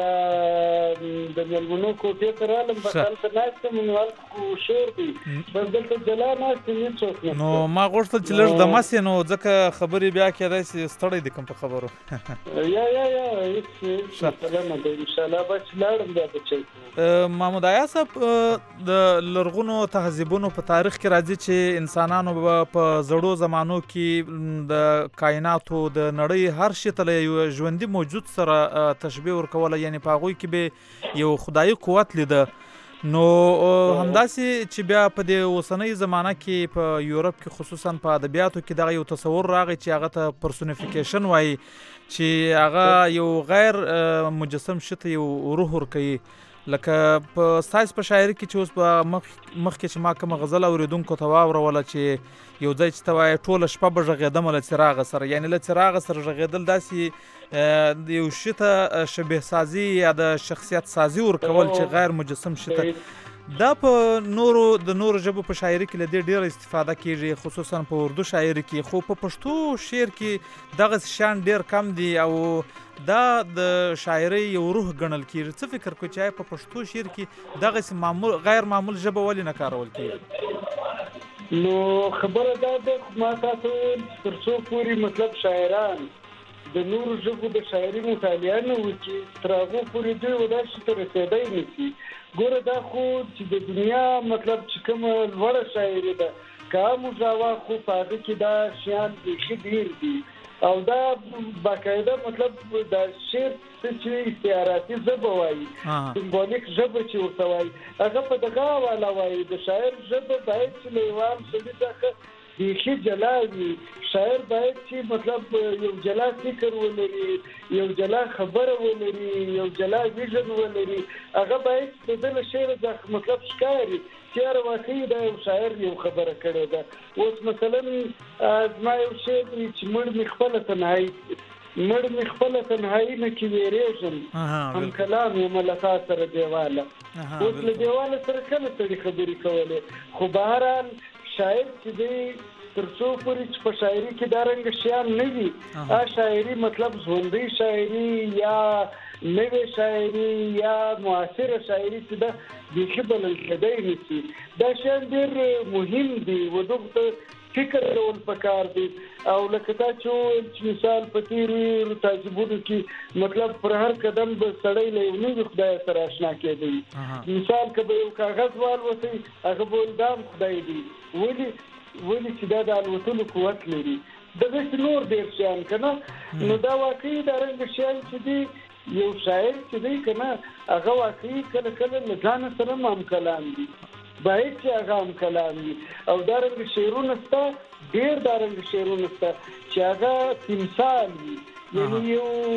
میلمنو کوټې ته رالم بس هلته ناست یم نو هلته خو شور دی بس دلته جلا ناست یم هېڅوک نشته نو ما غوښتل چې لږ دمه سې نو ځکه خبرې بیا کېدای شي ستړی دي کوم په خبرو یا یا یا هېڅ مسله نه ده انشاءالله بس لاړم بیا به چای محمود ایاز صاحب د لرغونو تهذیبونو په تاریخ کې راځي چې انسانانو به په زړو زمانو کې د کائناتو د نړۍ هر شي ته له یو ژوندي موجود سره تشبیه ورکوله یعنی په هغوی کې به یو خدایي قوت لیده نو همداسې چې بیا په دې اوسنۍ زمانه کې په یورپ کې خصوصا په ادبیاتو کې دغه یو تصور راغی چې هغه ته پرسونیفیکیشن وایي چې هغه یو غیر مجسم شي ته یو روح ورکوي لکه په ستاسې په شاعري کې چې اوس په مخکې چې ما کومه غزل اوریدونکو ته واوروله چې یو ځای چې ته وایې ټوله شپه به غږېدمه له څراغه سره یعنې له څراغه سره غږېدل داسې یو شي ته شبیه سازي یا د شخصیت سازي ورکول چې غیر مجسم شي ته دا په نورو د نورو ژبو په شاعري کې له دې ډېره استفاده کیږي خصوصا په اردو شاعري کې خو په پښتو شعر کې دغه شیان ډېر کم دي او دا د شاعري یو روح ګڼل کیږي څه فکر کوئ چې په پښتو شعر کې دغسې معمول غیر معمول ژبه ولې نه کارول کیږي؟ نو خبره دا ده ما تاسو تر څو پورې مطلب شاعران د نورو ژبو د شاعري مطالعه نه وکړي تر هغو پورې دوی به داسې ته رسېدی نه شي. ګوره دا خو چې د دنیا مطلب چې کومه لوړه شاعري ده که هم مجاوه خو په هغه کې دا شیان بیخي ډېر دي او دا باقاعده مطلب د شعر چې استعاراتي ژبه وایي سمبولیک ژبه چې ورته وایي هغه په دغه حواله وایي د شاعر ژبه باید چې لیوان سړي څخه بیخي جلا وي شاعر باید چې مطلب یو جلا فکر ولري یو جلا خبره ولري یو جلا ویژن ولري هغه باید د دې شعر د مطلب ښکاري چې واقعي دا یو شاعر یو خبره کړې ده اوس مثلا زما یو شعر چې مړ مې خپله تنهایي مړ مې خپله تنهایي نه کې ویرېږم هم کلام یم له تا سره دیواله اوس له دیواله سره کله سړي خبرې کولې خو بهرحال شاعر چې دی تر څو پورې چې په شاعري کې دا رنګ شیان نه وي هغه شاعري مطلب ژوندۍ شاعري یا نوې شاعري یا معاصره شاعري چې ده بیخي بلل کېدی نشي دا شیان ډېر مهم دي و دغه فکر کول پکار دي او لکه دا چې مثال په تیرو تعجبونو کې مطلب پر هر قدم به سړی له یو نوي خدای سره آشنا کېدی مثال که به یو کاغذ والوتي هغه به دام خدای دی ولې ولې چې دا د الوتلو قوت لري دغه نور ډېر شیان که نه نو دا واقعي دا رنګه شیان چې دي یو شاعر چې دی که نه هغه واقعي کله کله له ځانه سره هم هم کلام دي باید چې هغه هم کلام وي او دا رنګه شعرونه شته ډېر دا رنګه شعرونه شته چې هغه تمثال وي یعنې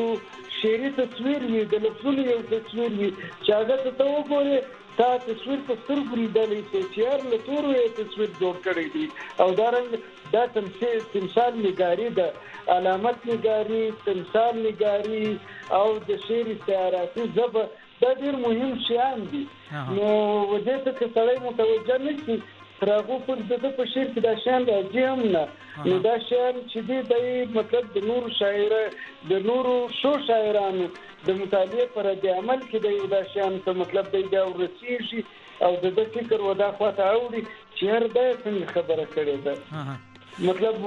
یو شعري تصویر وي د لفظونو یو تصویر وي چې هغه ته ته وګورې تا تصویر په سترګو لیدلی شي چې هر له تورو یې تصویر جوړ کړی دی او دا رنګ دا تمثال نګاري ده علامت نګاري تمثال نګاري او د شعر استعاراتي ژبه دا ډېر مهم شیان دي نو دې ته که سړی متوجه نه شي تر هغو پورې د ده په شعر کې دا شیان راځي هم نه نو دا شیان چې دي دی مطلب د نورو شاعر د نورو ښو شاعرانو د مطالعې پر رد عمل کې دی دا شیان ته مطلب دی بیا ورسېږي او د ده فکر و دا خواته اوړي چې هر دا څنګه خبره کړې ده مطلب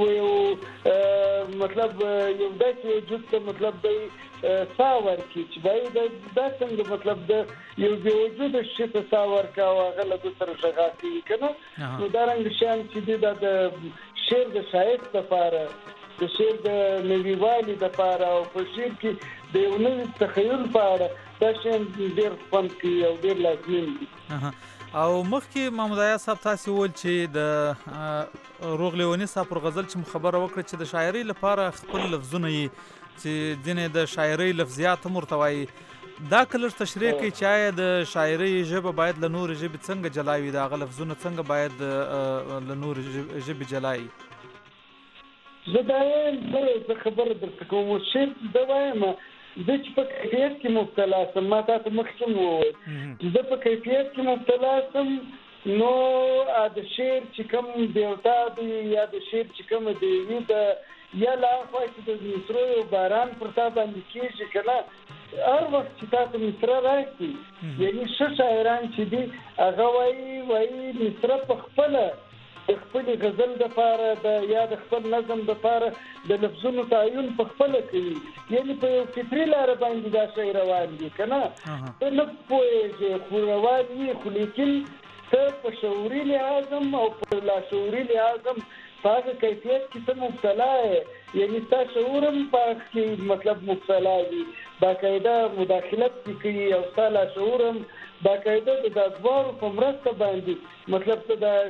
یو مطلب یو داسې وجود ته مطلب دی سا ورکړي چې باید دا څنګه مطلب د یو بې وجوده شي ته سا ورکړه او هغه له ده سره ژغا کوي که نه نو دا رنګه شیان چې دي دا د شعر د ښایست دپاره د شعر د نویوالي دپاره او په شعر کې د یو نوي تخیل په اړه دا شیان ډېر خوند کوي او ډېر لازمین دي او مخکې محمود عیاض صاحب تاسې وویل چې د روغ لیوني صاحب پر غزل چې خبره وکړه چې د شاعرۍ لپاره خپل لفظونه یې چې ځینې د شاعرۍ لفظیات هم ورته وایي دا که لږ تشریح کوي چې آیا د شاعرۍ ژبه باید له نورې ژبې څنګه جلا وي د هغه لفظونه څنګه باید له نورې ژبې جلا وي زه دا وایم زه خبره درته کوم اوس شعر زه وایم زه چې په کیفیت کې مبتلا سم ما تاسو مخکې وویل چې زه په کیفیت کې مبتلا سم نو د شعر چې کوم دیوتا دی یا د شعر چې کوم دیوی ده یا لا خوا چې د مصرو یو باران پر تا باندې کېږي که نه هر وخت چې تاسو مصره راشي یعنې ښه شاعران چې دي هغه وایي وایي مصره په خپله د خپلې غزل دپاره د یا د خپل نظم دپاره د لفظونو تعین په خپله کوي یعنې په یو فطري لاره باندې دا شی روان دي که نه ته نه پوهېږې خو روان وي خو لیکن ته په شعوري لحاظ هم او په لاشعوري لحاظ هم په هغه کیفیت کې ته مبتلا یې یعنې ستا شعور هم په هغه کې مطلب مبتلا وي باقاعده مداخلت پې کوي او ستا لاشعور هم باقاعده د دا دواړو په مرسته باندې مطلب ته دا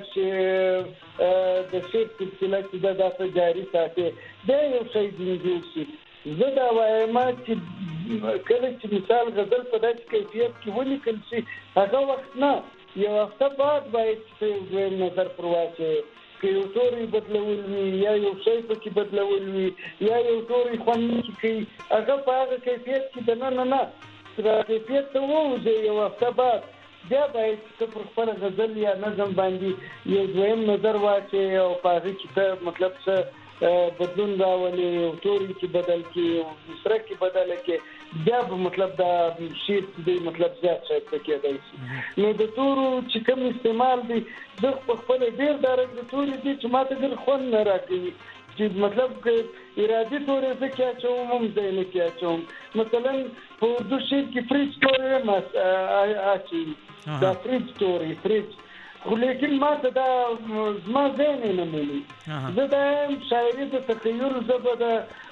د شعر سلسله چې ده دا ته جاري ساتې دا یو شی جوړ شي زه دا وایم چې کله چې مثال غزل په داسې کیفیت کې ولیکل شي هغه وخت نه یو هفته بعد باید چې یو دویم نظر پر واچوې که یو توری بدلول وي یا یو شی پکې بدلول وي یا یو توری خوند کې کوي هغه په هغه کیفیت کې د نه نه نه تر کیفیت ته ووځي یو هفته بعد بیا باید ته پر خپل غزل یا نظم باندې یو دویم نظر واچوې او په هغې کې ته مطلب څه بدلون راولي یو توری کې بدل کړي یو مصره کې بدله کړي بیا به مطلب دا شعر چې دی مطلب زیات ښایسته کېدی شي نو د تورو چې کوم استعمال دی زه په خپله ډېر دا رنګ د توري دي چې ما ته ډېر خوند نه راکوي چې مطلب که ارادي تورې زه کې اچوم هم ځای نه کې اچوم مثلا په اردو شعر کې فریج تورې هم اچوي دا فریج تورې فریج خو لیکن ما ته دا زما ځای نه نه ملي زه دا یم شاعري د تخیل ژبه ده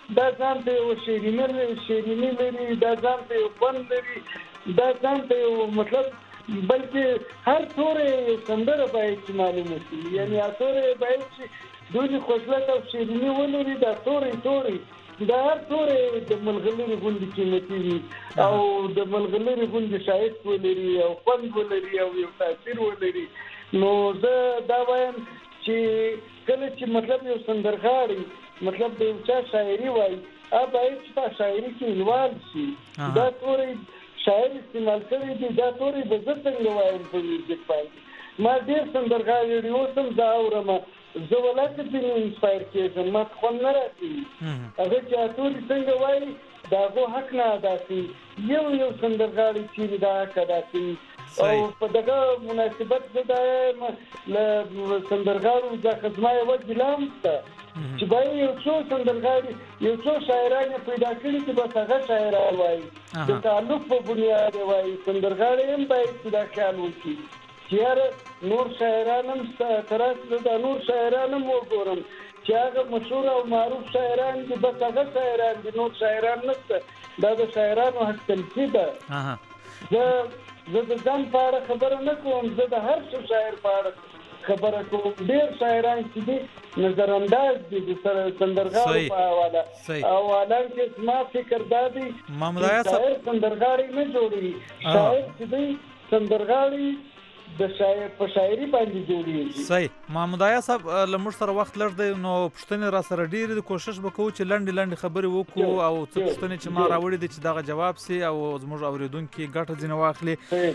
دا ځان ته یو شیرینی شیرینی لري، دا ځان ته یو خوند لري، دا ځان ته یو مطلب بلکې هر تورې یو سندره باید چې معلومه شي، یعنې هر تورې باید چې دوی خوشلت او شیرینی ولري، دا تورې تورې دا هر تورې د ملغلرې غوندې قیمتي وي او د ملغلرې غوندې ښایست ولري او خوند ولري او یو تاثیر ولري. نو زه دا وایم چې کله چې مطلب یو سندرغاړی مطلب د یو چا شاعري وایي هغه باید چې په شاعري کې انوالو شي. دا تورې شاعر استعمال کړی دي، دا تورې به زه څنګه وایم په میوزیک باندې. ما ډېر سندرغاړي اوس هم زه اورم، زه ولکه پرې انسپایر کېږم، ما خوند نه راکوي. هغه چې هغه تورې څنګه وایي د هغو حق نه ادا کوي. یو یو سندرغاړي چې دا حق ادا کوي او په دغه مناسبت زه دا یم له سندرغاړو څخه زما یوه ګیله هم شته چې باید یو څو سندرغاړي یو څو شاعران یې پیدا کړي چې بس هغه شاعران وایي د تعلق په بنیاد یې وایي. سندرغاړي هم باید چې دا خیال وکړي چې یاره نور شاعران هم شته، تر اوسه دا نور شاعران هم وګورم چې هغه مشهور او معروف شاعران دي، بس هغه شاعران دي، نور شاعران نشته. دا د شاعرانو حق تلفي ده. زه زه د ځان په اړه خبره نه کوم، زه د هر څه شاعر په اړه خبره کوم. ډېر شاعران چې دي نظرانداز دي د سندرغاړو په حواله، او حالانکه زما فکر دا دی چې شاعر سندرغاړی نه جوړوي، شاعر چې دی سندرغاړی د شاعر په شاعري باندې جوړیږي. صحیح. محمد آیا صاحب له موږ سره وخت لږ دی، نو پوښتنې را سره ډېرې دي، کوشش به کوو چې لنډې لنډې خبرې وکړو او څه پوښتنې چې ما راوړي دي چې دغه جواب سي او زموږ اورېدونکي ګټه ځینې واخلي.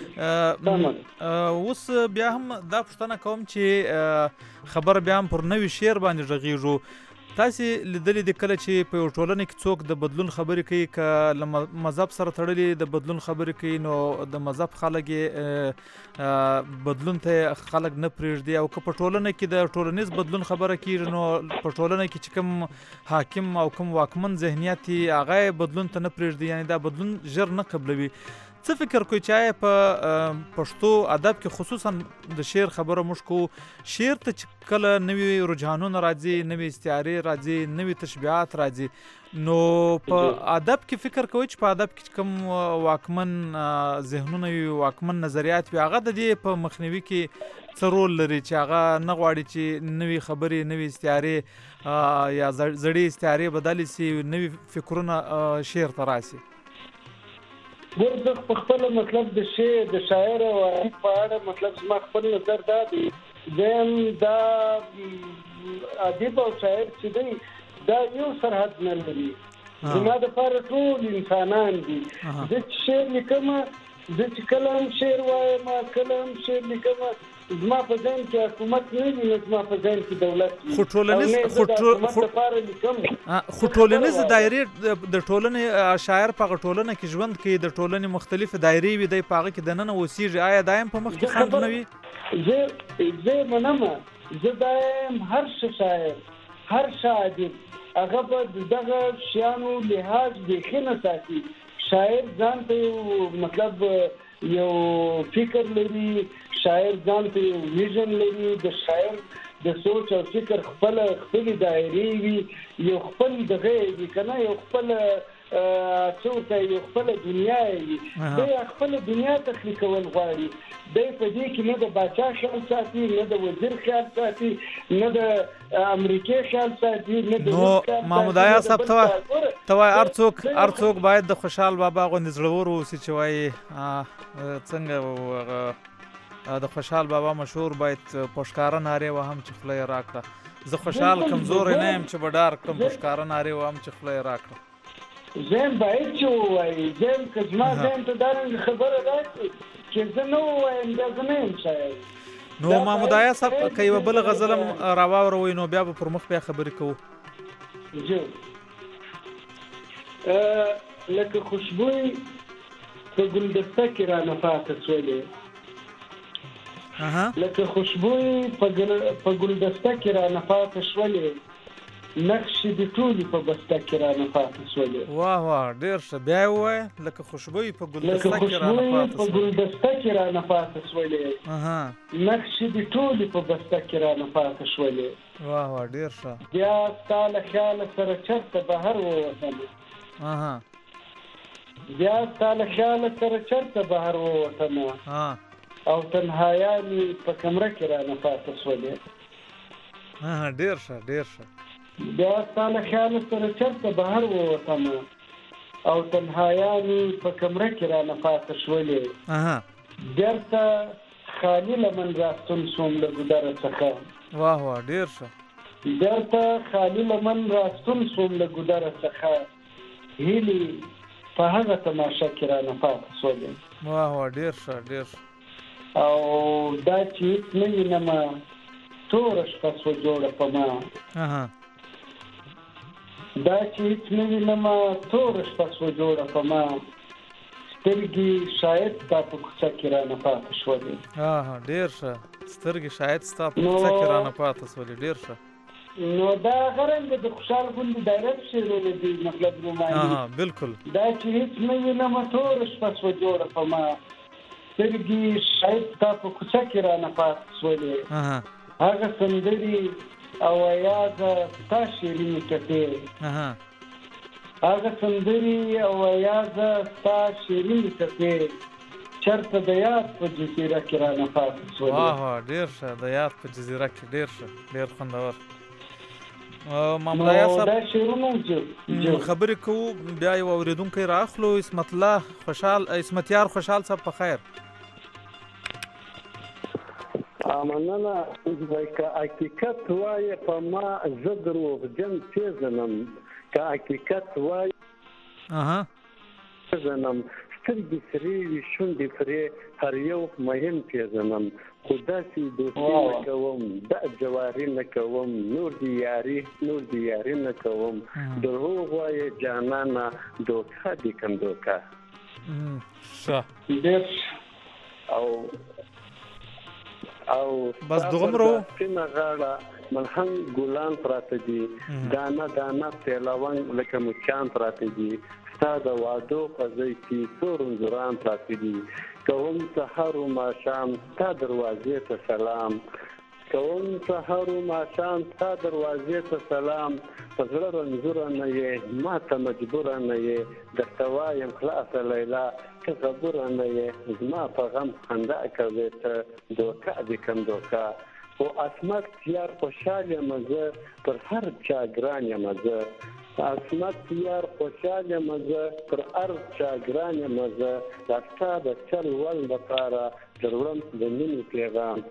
اوس بیا هم دا پوښتنه کوم چې خبره بیا هم پر نوي شعر باندې غږېږو. تاسې لیدلي دي کله چې په یو ټولنه کې څوک د بدلون خبرې کوي، که له مذهب سره تړلي د بدلون خبرې کوي، نو د مذهب خلک یې بدلون ته خلک نه پرېږدي، او که په ټولنه کې د ټولنیز بدلون خبره کېږي نو په ټولنه کې چې کوم حاکم او کوم واکمن ذهنیت یې هغه یې بدلون ته نه پرېږدي، یعنې دا بدلون ژر نه قبلوي. څه فکر کوئ چې آیا په پښتو ادب کې خصوصا د شعر خبره موږ کوو، شعر ته چې کله نوي رجحانونه راځي، نوي استعارې راځي، نوي تشبیهات راځي، نو په ادب کې فکر کوئ چې په ادب کې کوم واکمن ذهنونه وي، واکمن نظریات وي، هغه د دې په مخنیوي کې څه رول لري چې هغه نه غواړي چې نوي خبرې، نوي استعارې یا زړې استعارې بدلې سي، نوي فکرونه شعر ته راسي؟ ګور زه په خپله مطلب د شعر د شاعر او ادیب په اړه مطلب زما خپل نظر دا دی، زم دا ادیب او شاعر چې دی دا یو سرحد نه لري. زما دپاره ټول انسانان دي. زه چې شعر لیکم، زه چې کله هم شعر وایم، کله هم شعر لیکم، زما په ذهن کې حکومت نه وي، نو زما په ذهن کې دولت وي. خو ټولنیز خو ټولنیز دایرې د ټولنې شاعر په هغه ټولنه کې ژوند کوي، د ټولنې مختلفې دایرې وي، دی په هغه کې دننه اوسېږي. آیا دا هم په مخ کې خنډ نه وي؟ زه زه منم، زه دا یم هر څه شاعر، هر څه ادیب هغه به د دغه شیانو لحاظ بیخي نه ساتي. شاعر ځان ته یو مطلب یو فکر لري، شاعر ځان ته یو ویژن لري، د شاعر د سوچ او فکر خپل خپل دایرې وي، یو خپل دغه وي که نه، یو خپل څه یو خپل دنیا وي. دی خپل دنیا تخلیقول غواړي، دی په دې کې نه د باچا خیال ساتي، نه د وزیر خیال ساتي، نه د امریکې خیال ساتي، نه د روس خیال ساتي. نو محمود آیا صاحب ته وایي هر څوک هر څوک باید د خوشحال بابا غوندې زړور واوسي چې وایي څنګه د خوشحال بابا مشهور باید په ښکاره نارې وهم چې خوله یې راکړه، زه خوشحال کمزوری نه یم چې بډار کړم، په ښکاره نارې وهم چې خوله یې راکړه. زم باید چې ووایي، زم که زما ذهن ته دارنګه خبره راشي چې زه نه ووایم، دا زه نه یم شاعر. نو محمود آیا صاحب که یوه بله غزل هم راواوروئ نو بیا به پر مخ بیا خبرې کوو. لکه خوشبوی په ګلدسته کې رانه پاته شولې، لکه خوشبوی په ګلدسته کې رانه پاته شولې، نقش د ټولې په بسته کې رانه پاتې شولې. واه واه ډېر ښه. بیا یې ووایه لکه خوشبویي په ګلدسته کې رانه پاتې په ګلدسته کې رانه پاتې شولې. اها نقش د ټولې په بسته کې رانه پاتې شولې. واه واه ډېر ښه. بیا ستا له خیاله سره چېرته بهر ووتمه. اها بیا ستا له خیاله سره چېرته بهر ووتمه او تنهایانې په کمره کې رانه پاتې شولې. اها ډېر ښه ډېر ښه. بیا ستا له خیاله سره چېرته بهر ووتمه او تنهایانې په کمره کې رانه پاتې شولې. اها بیرته خالي لمن راستون شوم له ګودره څخه. واه واه ډېر ښه. بیرته خالي لمن راستون شوم له ګودره څخه هیلې په هغه تماشه کې رانه پاتې شولې. واه واه ډېر ښه ډېر ښه. او دا چې هېڅ نه وینمه توره شپه سوه جوړه په ما. دا چې هېڅ نه وینمه توره شپه سوه جوړه په ما سترګې شاید ستا په کوڅه کې رانه پاتې شولې. ډېر ښه. سترګې شاید ستا په کوڅه کې رانه پاتې شولې. ډېر ښه. نو دا هغه رنګه د خوشحال غوندې ډایرکټ شعرونه دي مطلب روماني. بالکل. دا چې هېڅ نه وینمه توره شپه سوه جوړه په ما سترګې شاید ستا په کوڅه کې رانه پاتې شولې. هغه سندرې او ایازه ستا شیرینې ټپې. هغه سندرې او ایازه ستا شیرینې ټپې چېرته د یاد په جزیره کې رانه پاتې شولې. واه واه ډېر ښه. د یاد په جزیره کې ډېر ښه ډېر خوندور. محمد دا شعرونه خبرې کوو بیا یو اورېدونکی رااخلو. عصمت الله خوشحال عصمتیار خوشحال صاحب په خیر. مننه. که حقیقت وایې په ما زه دروغجن پېژنم. که حقیقت وایې پېژنم سترګې سرې وي شونډې پرې هر یو مهم پېژنم. خو داسې دوستي نه کوم دا جواري نه کوم نور دې یاري نور دې یاري نه کوم. دروغ وایې جانانه دوکه دې کم دوکه. ښه. او او بس دومره سپینه غاړه ملحنګ ګلان پراته دي دانه دانه سیلوان لکه مچان پراته دي. ستا د وادو په ځای کې څو رنځوران پراته دي. کوم سحر و ماښام ستا دروازې ته سلام. کوم سحر و ماښام ستا دروازې ته سلام. په زړه رنځوره نه یې ما ته مجبوره نه یې درته وایم خلاصه لیلا که غبوره نه یې زما په غم خندا کوې ته دوکه دې کم دوکه. خو عصمت یار خوشحال یم زه پر هر چا ګران یم زه. عصمت یار خوشحال یم زه پر هر چا ګران یم زه. دا ستا د چل ول دپاره در وړم د مینې پیغام.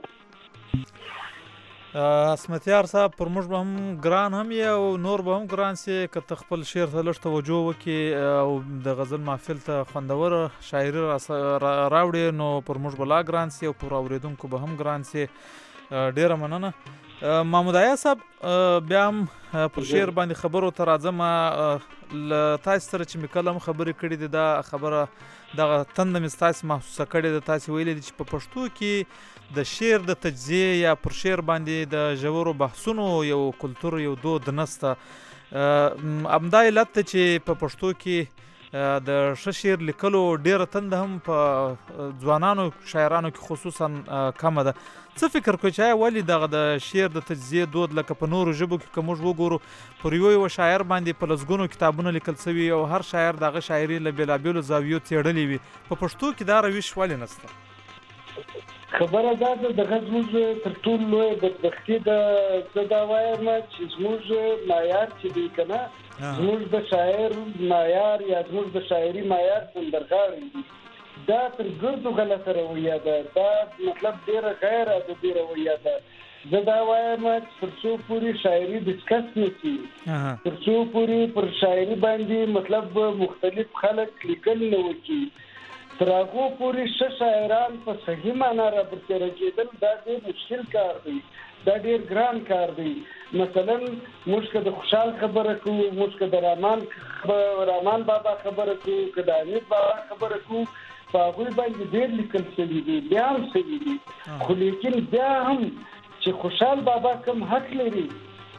عصمتیار صاحب پر موږ به هم ګران هم یې او نور به هم ګران سي که ته خپل شعر ته لږ توجه وکړې او د غزل محفل ته خوندوره شاعري راوړې نو پر موږ به لا ګران سي او پر اورېدونکو به هم ګران سي. ډېره مننه. محمود حیا صاحب بیا هم پر شعر باندې خبرو ته راځم. له تاسو سره چې مې کله هم خبرې کړې دي دا خبره دغه تنده مې ستاسې محسوسه کړې ده. تاسې ویلي دي چې په پښتو کې د شعر د تجزیې یا پر شعر باندې د ژورو بحثونو یو کلتور یو دود نسته. همدا علت ته چې په پښتو کې د ښه شعر لیکلو ډېره تنده هم په ځوانانو شاعرانو کې خصوصا کمه ده. څه فکر کوئ چې ولې دغه د شعر د تجزیې دود لکه په نورو ژبو کې که موږ وګورو پر یو یو شاعر باندې په لسګونو کتابونه لیکل سوي او هر شاعر دغه شاعري له بېلابېلو زاویو څېړلې وي، په پښتو کې دا روش ولې نشته؟ خبره دا ده دغه زموږ تر ټولو لویه بدبختي ده. زه دا وایم چې زموږ معیار چې دی که نه زموږ د شاعر معیار یا زموږ د شاعري معیار سندرغاړی دي دا تر ګردو غلطه رویه ده. دا مطلب ډېره غیر ادبي رویه ده. زه دا وایم چې تر څو پورې شاعري ډسکس نه شي تر څو پورې پر شاعري باندې مطلب مختلف خلک لیکل نه وکړي تر هغو پورې ښه شاعران په صحیح معنا رابرسېره کېدل دا ډېر مشکل کار دی. دا ډېر ګران کار دی. مثلا موږ که د خوشحال خبره کوو موږ که د رامان رامان بابا خبره کوو که د حمید بابا خبره کوو په هغوی باندې ډېر لیکل شوي دي بیا هم شوي دي. خو لیکن بیا هم چې خوشحال بابا کوم حق لري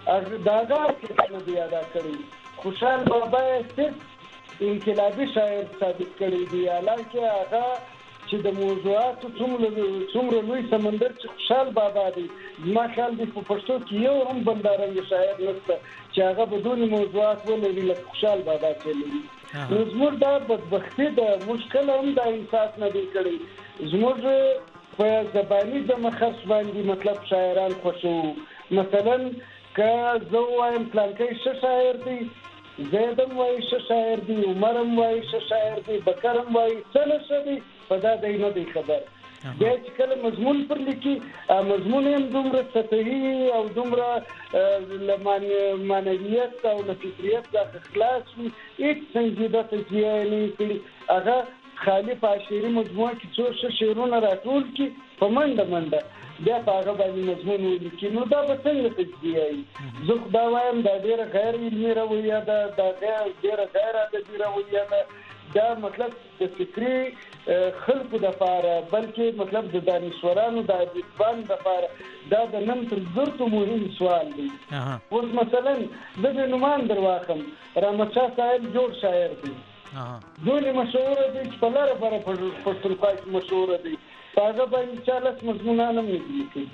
داغه کې نه دی ادا کړی. خوشحال بابا صرف انقلابي شاعر ثابت کړی دی، حالانکه هغه چې د موضوعاتو څومره څومره لوی سمندر چې خوشحال بابا دی، زما خیال دی په پښتو کې یو هم بندارنګ شاعر نشته چې هغه بدون موضوعات ولري لکه خوشحال بابا چې لري. نو زموږ دا بدبختي ده، موږ کله هم دا احساس نه دی کړی. زموږ په زباني د مخرج باندې مطلب شاعران خوښو. مثلا که زه وایم پلانکی ښه شاعر دی، زیدم وایي ښه شاعر دی، عمرم وایي ښه شاعر دی، بکرم وایي څه نه ښه دی، په دا دی نه دی خبر. بیا چې کله مضمون پر لیکي، مضمون هم دومره سطحي او دومره له معنویت او له فکریت څخه خلاص وي، هېڅ سنجیده تجزیه یې نه کړي. هغه خالي په شعري مجموعه کې څو ښه شعرونه راټول کړي په منډه منډه، بیا په هغه باندې مضمون ولیکي، نو دا به څنګه تجزیه وي؟ زه خو دا وایم دا ډېره غیر علمي رویه ده، دا ډېره غیر ادبي رویه ده. دا مطلب د فکري خلکو دپاره بلکې مطلب د دانشورانو د ادیبانو دپاره دا د نن تر زرتو مهم سوال دی. اوس مثلا زه د نومان در واخم، رحمتشاه صاحب جوړ شاعر دی، دونې مشهوره دی چې په لاره بره پښتونخوا کې مشهوره دی، په هغه باندې چا لس مضمونان هم نه دي لیکلي.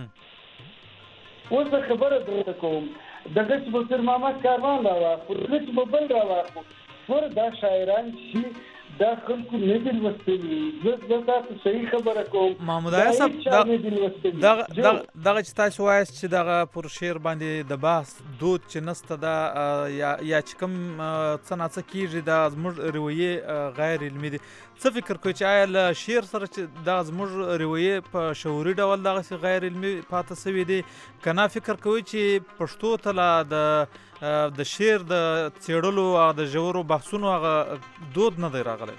اوس زه خبره درته کوم، دغه چې به پیر محمد کاروان راواخو، دغه چې به بل راواخو، ور دا شاعران چې دا خلکو نه دي لوستلي. زه تاسو صحیح خبره کوم محمود آیا صاحب، دغه دغه چې تاسو وایاست چې دغه پر شعر باندې د بحث دود چې نسته دا یا چې کوم څه ناڅه کېږي دا زموږ رویې غیر علمي دي، څه فکر کوئ چې آیا له شعر سره چې دا زموږ رویې په شعوري ډول دغسې غیر علمي پاتې سوي دي، که نه فکر کوئ چې پښتو ته لا د د شعر د څېړلو او د ژورو بحثونو هغه دود نه دی راغلی؟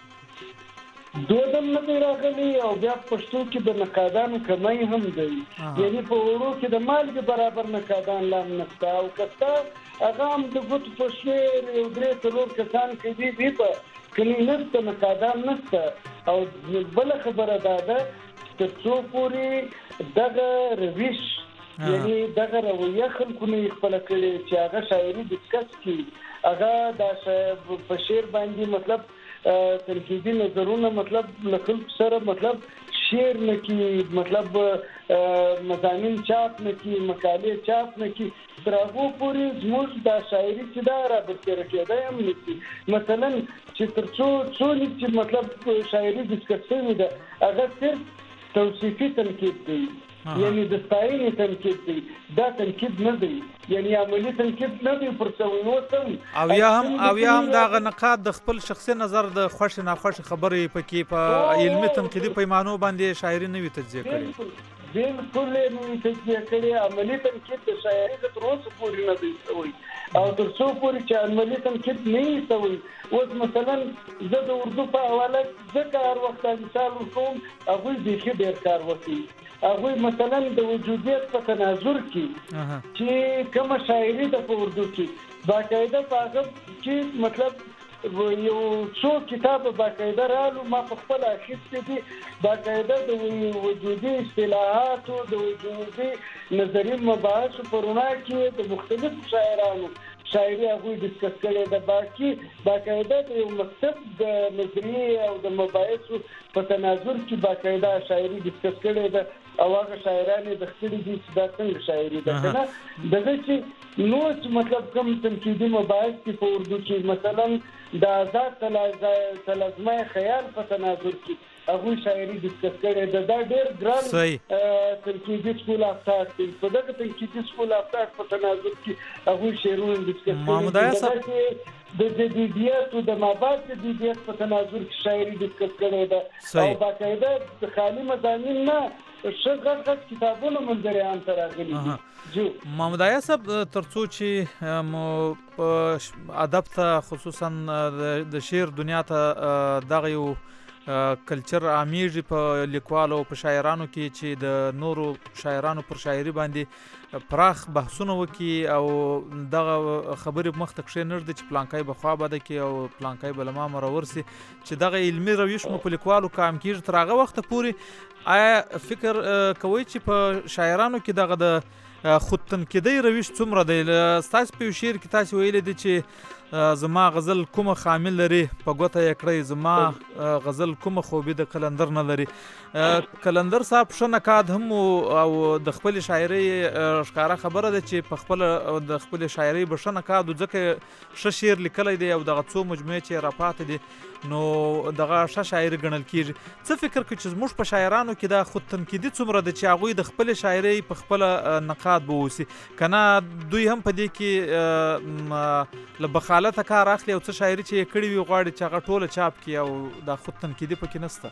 دود هم نه دی راغلی، او بیا پښتو کې د نقادانو کمی هم دی. یعنی په وړو کې د مالګې برابر نقادان لا هم نشته، او که شته هغه هم د ګوتو په شعر یو درې څلور کسان کوي، دي په کلي نشته، نقادان نشته. او بله خبره دا ده چې تر څو پورې دغه روش یعنی دغه رویه خلکو نه خپله کړې چې هغه شاعري ډسکس کړي، هغه دا په شعر باندې مطلب تنقیدي نظرونه مطلب له خلکو سره مطلب شعر نه کړي، مطلب مضامین چاپ نه کړي، مقالې چاپ نه کړي، تر هغو پورې زموږ دا شاعري چې دا رابرسېره کېدی هم نه کړي. مثلا چې تر څو څو لیک چې مطلب شاعري ډسکس شوې ده، هغه صرف توصیفي تنقید دی، یعنی د ستاینې تنقید دی، دا تنقید نه دی، یعنی عملي تنقید نه دی پر څه ووتم. او یا هم او یا هم دغه نقاد د خپل شخصي نظر د خوښې ناخوښې خبرې پکې په علمي تنقیدي پیمانو باندې شاعري نه وي تجزیه کړې. بالکل یې نه وي تجزیه کړې. عملي تنقید د شاعري د تر اوسه پورې نه دی شوی، او تر څو پورې چې عملي تنقید نه وي شوی. اوس مثلا زه د اردو په حواله ځکه هر وخت مثال ورکوم، هغوی بیخي ډېر کار وکړي. هغوی مثلا د وجودیت په تناظر کې چې کومه شاعري ده په اردو کې، باقاعده په هغه کې مطلب یو څو کتابه باقاعده رالو، ما په خپل اخیستې دي، باقاعده د وجودي اصطلاحاتو د وجودي نظري مباحثو په رڼا کې د مختلفو شاعرانو شاعري هغوی ډسکس کړې ده. باقي باقاعده د یو مکتب د نظریې او د مباحثو په تناظر کې باقاعده شاعري ډسکس کړې ده، او هغه شاعران یې د خپلې دي چې دا څنګه شاعري ده که نه. دغه چې نو چې مطلب کوم تنقیدي مباحث کې په اردو کې مثلا د آزاد تلازمه خیال په تناظر کې هغوی شاعري ډسکس کړې ده. دا ډېر ګران تنقیدي سکول آف ټاک دی، په دغه تنقیدي سکول آف ټاک په تناظر کې هغوی شعرونه ډسکس کړي. د جدیدیت او د مابعد جدیدیت په تناظر کې شاعري ډسکس کړې ده، او باقاعده د خالي مضامین نه ښه غټ غټ کتابونه منظریان ته راغلي دي. محمود آیا صاحب، تر څو چې مو ادب ته خصوصا د شعر دنیا ته دغه یو کلچر عامیږي په لیکوالو او په شاعرانو کې چې د نورو شاعرانو پر شاعري باندې پراخ بحثونه وکړي، او دغه خبرې مخ ته کښېنږدي چې پلانکی به خوا بده کړي او پلانکی به له ما مرور سي، چې دغه علمي روش مو په لیکوالو کام کېږي. تر هغه وخته پورې آیا فکر کوئ چې په شاعرانو کې دغه د خود تنقیدي روش څومره دی؟ ستاسو په شعر کې تاسو ویلي دي چې زما غزل کومه خامل لري په ګوته یې کړی، زما غزل کومه خوبي د قلندر نه لري. قلندر صاحب ښه نقاد هم او د خپل شاعري ښکاره خبره ده چې په خپل د خپل شاعري به ښه نقاد ځکه ښه شعر لیکلی دی او دغه څو مجموعې چې راپاتې دي نو دغه ښه شاعر ګڼل کېږي. څه فکر کوي چې زموږ په شاعرانو کې دا خود تنقیدي څومره ده چې هغوی د خپل شاعري په خپل نقاد به اوسي، که نه دوی هم په دې کې له بخالته کار اخلي او څه شاعري چې یې کړي وي غواړي چې هغه ټوله چاپ کړي او دا خود تنقیدي پکې نشته؟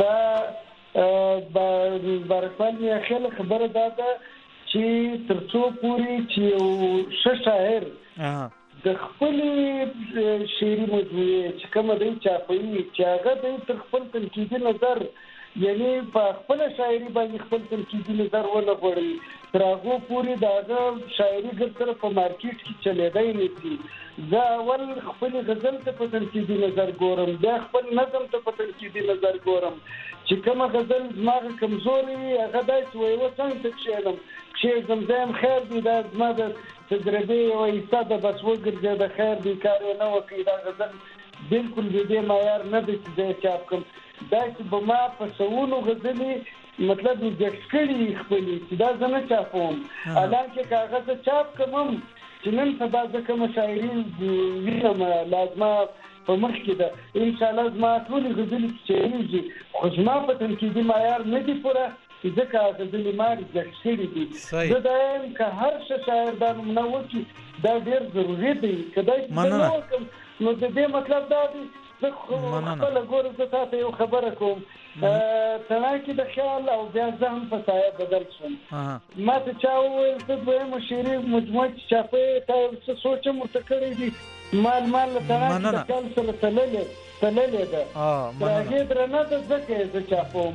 دا بارکوال میاخیل خبره دا ده چې تر څو پورې چې یو ښه شاعر د خپلې شعري مجموعې چې کومه دی چاپوي چې هغه دی تر خپل تنقیدي نظر یعنی په خپل شاعري باندې خپل تنقیدي نظر ونه غواړي تر هغه پورې د هغه شاعري ګرځره په مارکیټ کې چلیدای نشي. زه اول خپل غزل ته په تنقیدي نظر ګورم، بیا خپل نظم ته په تنقیدي نظر ګورم چې کومه غزل زما کمزوري وي هغه داسې وایي اوس څنګه ته کښېږدم کښېږدم زم خیر دی دا زما د تجربې یوه حصه ده بس وګرځېده خیر دی کار یې نه وکړي دا غزل بالکل د دې معیار نه دی چې زه یې چاپ کړم. داسې به ما په سوونو غزلې مطلب زیږ کړي خپلې چې دا زه نه چاپوم، حالانکه که هغه زه چاپ کړم هم چې نن سبا زه کومه شاعري وینم لازمه په مخ کې ده انشاءالله زما ټولې غزلې چې چلیږي خو زما په تنقیدي معیار نه دي پوره ځکه غزلې ما زیږ کړي دي. زه دا یم که هر ښه شاعر دا نمونه وکړي دا ډېر ضروري دی، که دا زه نه وکړم نو د دې مطلب دا دی زه خپله ګوره زه تا ته یو خبره کوم تڼاکې د خیال او بیا زه هم په سایه بدل شوم. ما ته چا وویل زه دویمه شعري مجموعه چې چاپوې تا یو څه سوچ هم ورته کړی دي مال مال له تڼاکې د خیال سره تللې تللې ده تر هغې درنه ده ځکه یې زه چاپوم.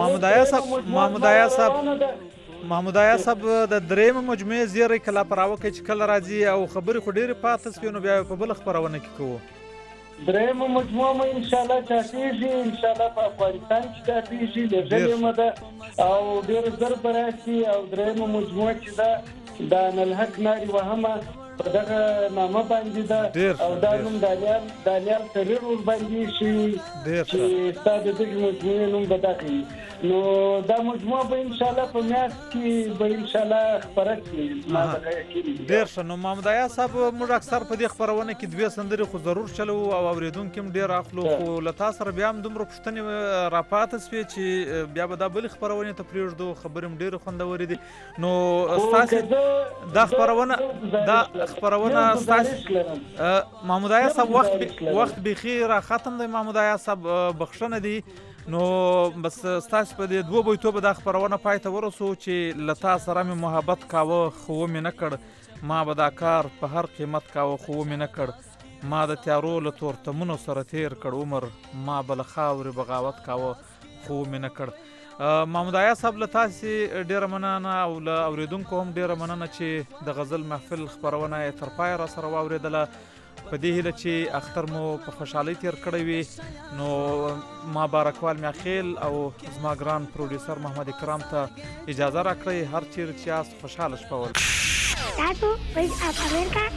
محمود ایا صاحب محمود ایا صاحب د درېیمه مجموعې زیری کله پراوه کوي چې کله راځي او خبرې خو ډېرې پاتې سوې نو بیا په بله خپرونه کې کوو. درېیمه مجموعه مو انشاءالله چاپېږي انشاءالله په افغانستان کې چاپېږي لېږلې مو ده او ډېر ژر به راشي او درېیمه مجموعه چې ده د انالحق نارې وهمه په دغه نامه باندې ده او دا نوم دانیال سریر ورباندې شي چې ستا د دغې مجموعې نوم به دغه وي نو دا مجموعه به انشاءالله په میاشت کې به انشاءالله خپره کړي ما دغه یقین دی. ډېر ښه. نو محمود ایا صاحب موږ اکثر په دې خپرونه کې دوې سندرې خو ضرور چلو او اورېدونکي هم ډېر اخلو خو له تا سره بیا هم دومره پوښتنې راپاته سوې چې بیا به دا بلې خپرونې ته پرېږدو خبرې هم ډېرې خوندورې دي. نو ستاسې دا خپرونه دا خپرونه ستاسې محمود ایا صاحب وخت وخت بیخي را ختم دی محمود ایا صاحب بخښنه دي نو بس ستاسو په دې دوه بیتو به دا خپرونه پای ته ورسو چې له تا سره مې محبت کاوه خو ومې نه کړ ما به دا کار په هر قیمت کاوه خو ومې نه کړ ما د تیارو له تورتمونو سره تیر کړ عمر ما به له خاورې بغاوت کاوه خو ومې نه کړ. محمود ایا صاحب له تاسې ډېره مننه او له اورېدونکو هم ډېره مننه چې د غزل محفل خپرونه یې تر پایه را سره واورېدله. په دې هیله چې اختر مو په خوشحالۍ تیر کړی وي نو ما بارکوال میاخیل او زما ګران پروډیوسر محمد اکرام ته اجازه راکړئ هر چیرې چې یاست خوشحاله شپه ولرئ. تاسو وایس اف امریکا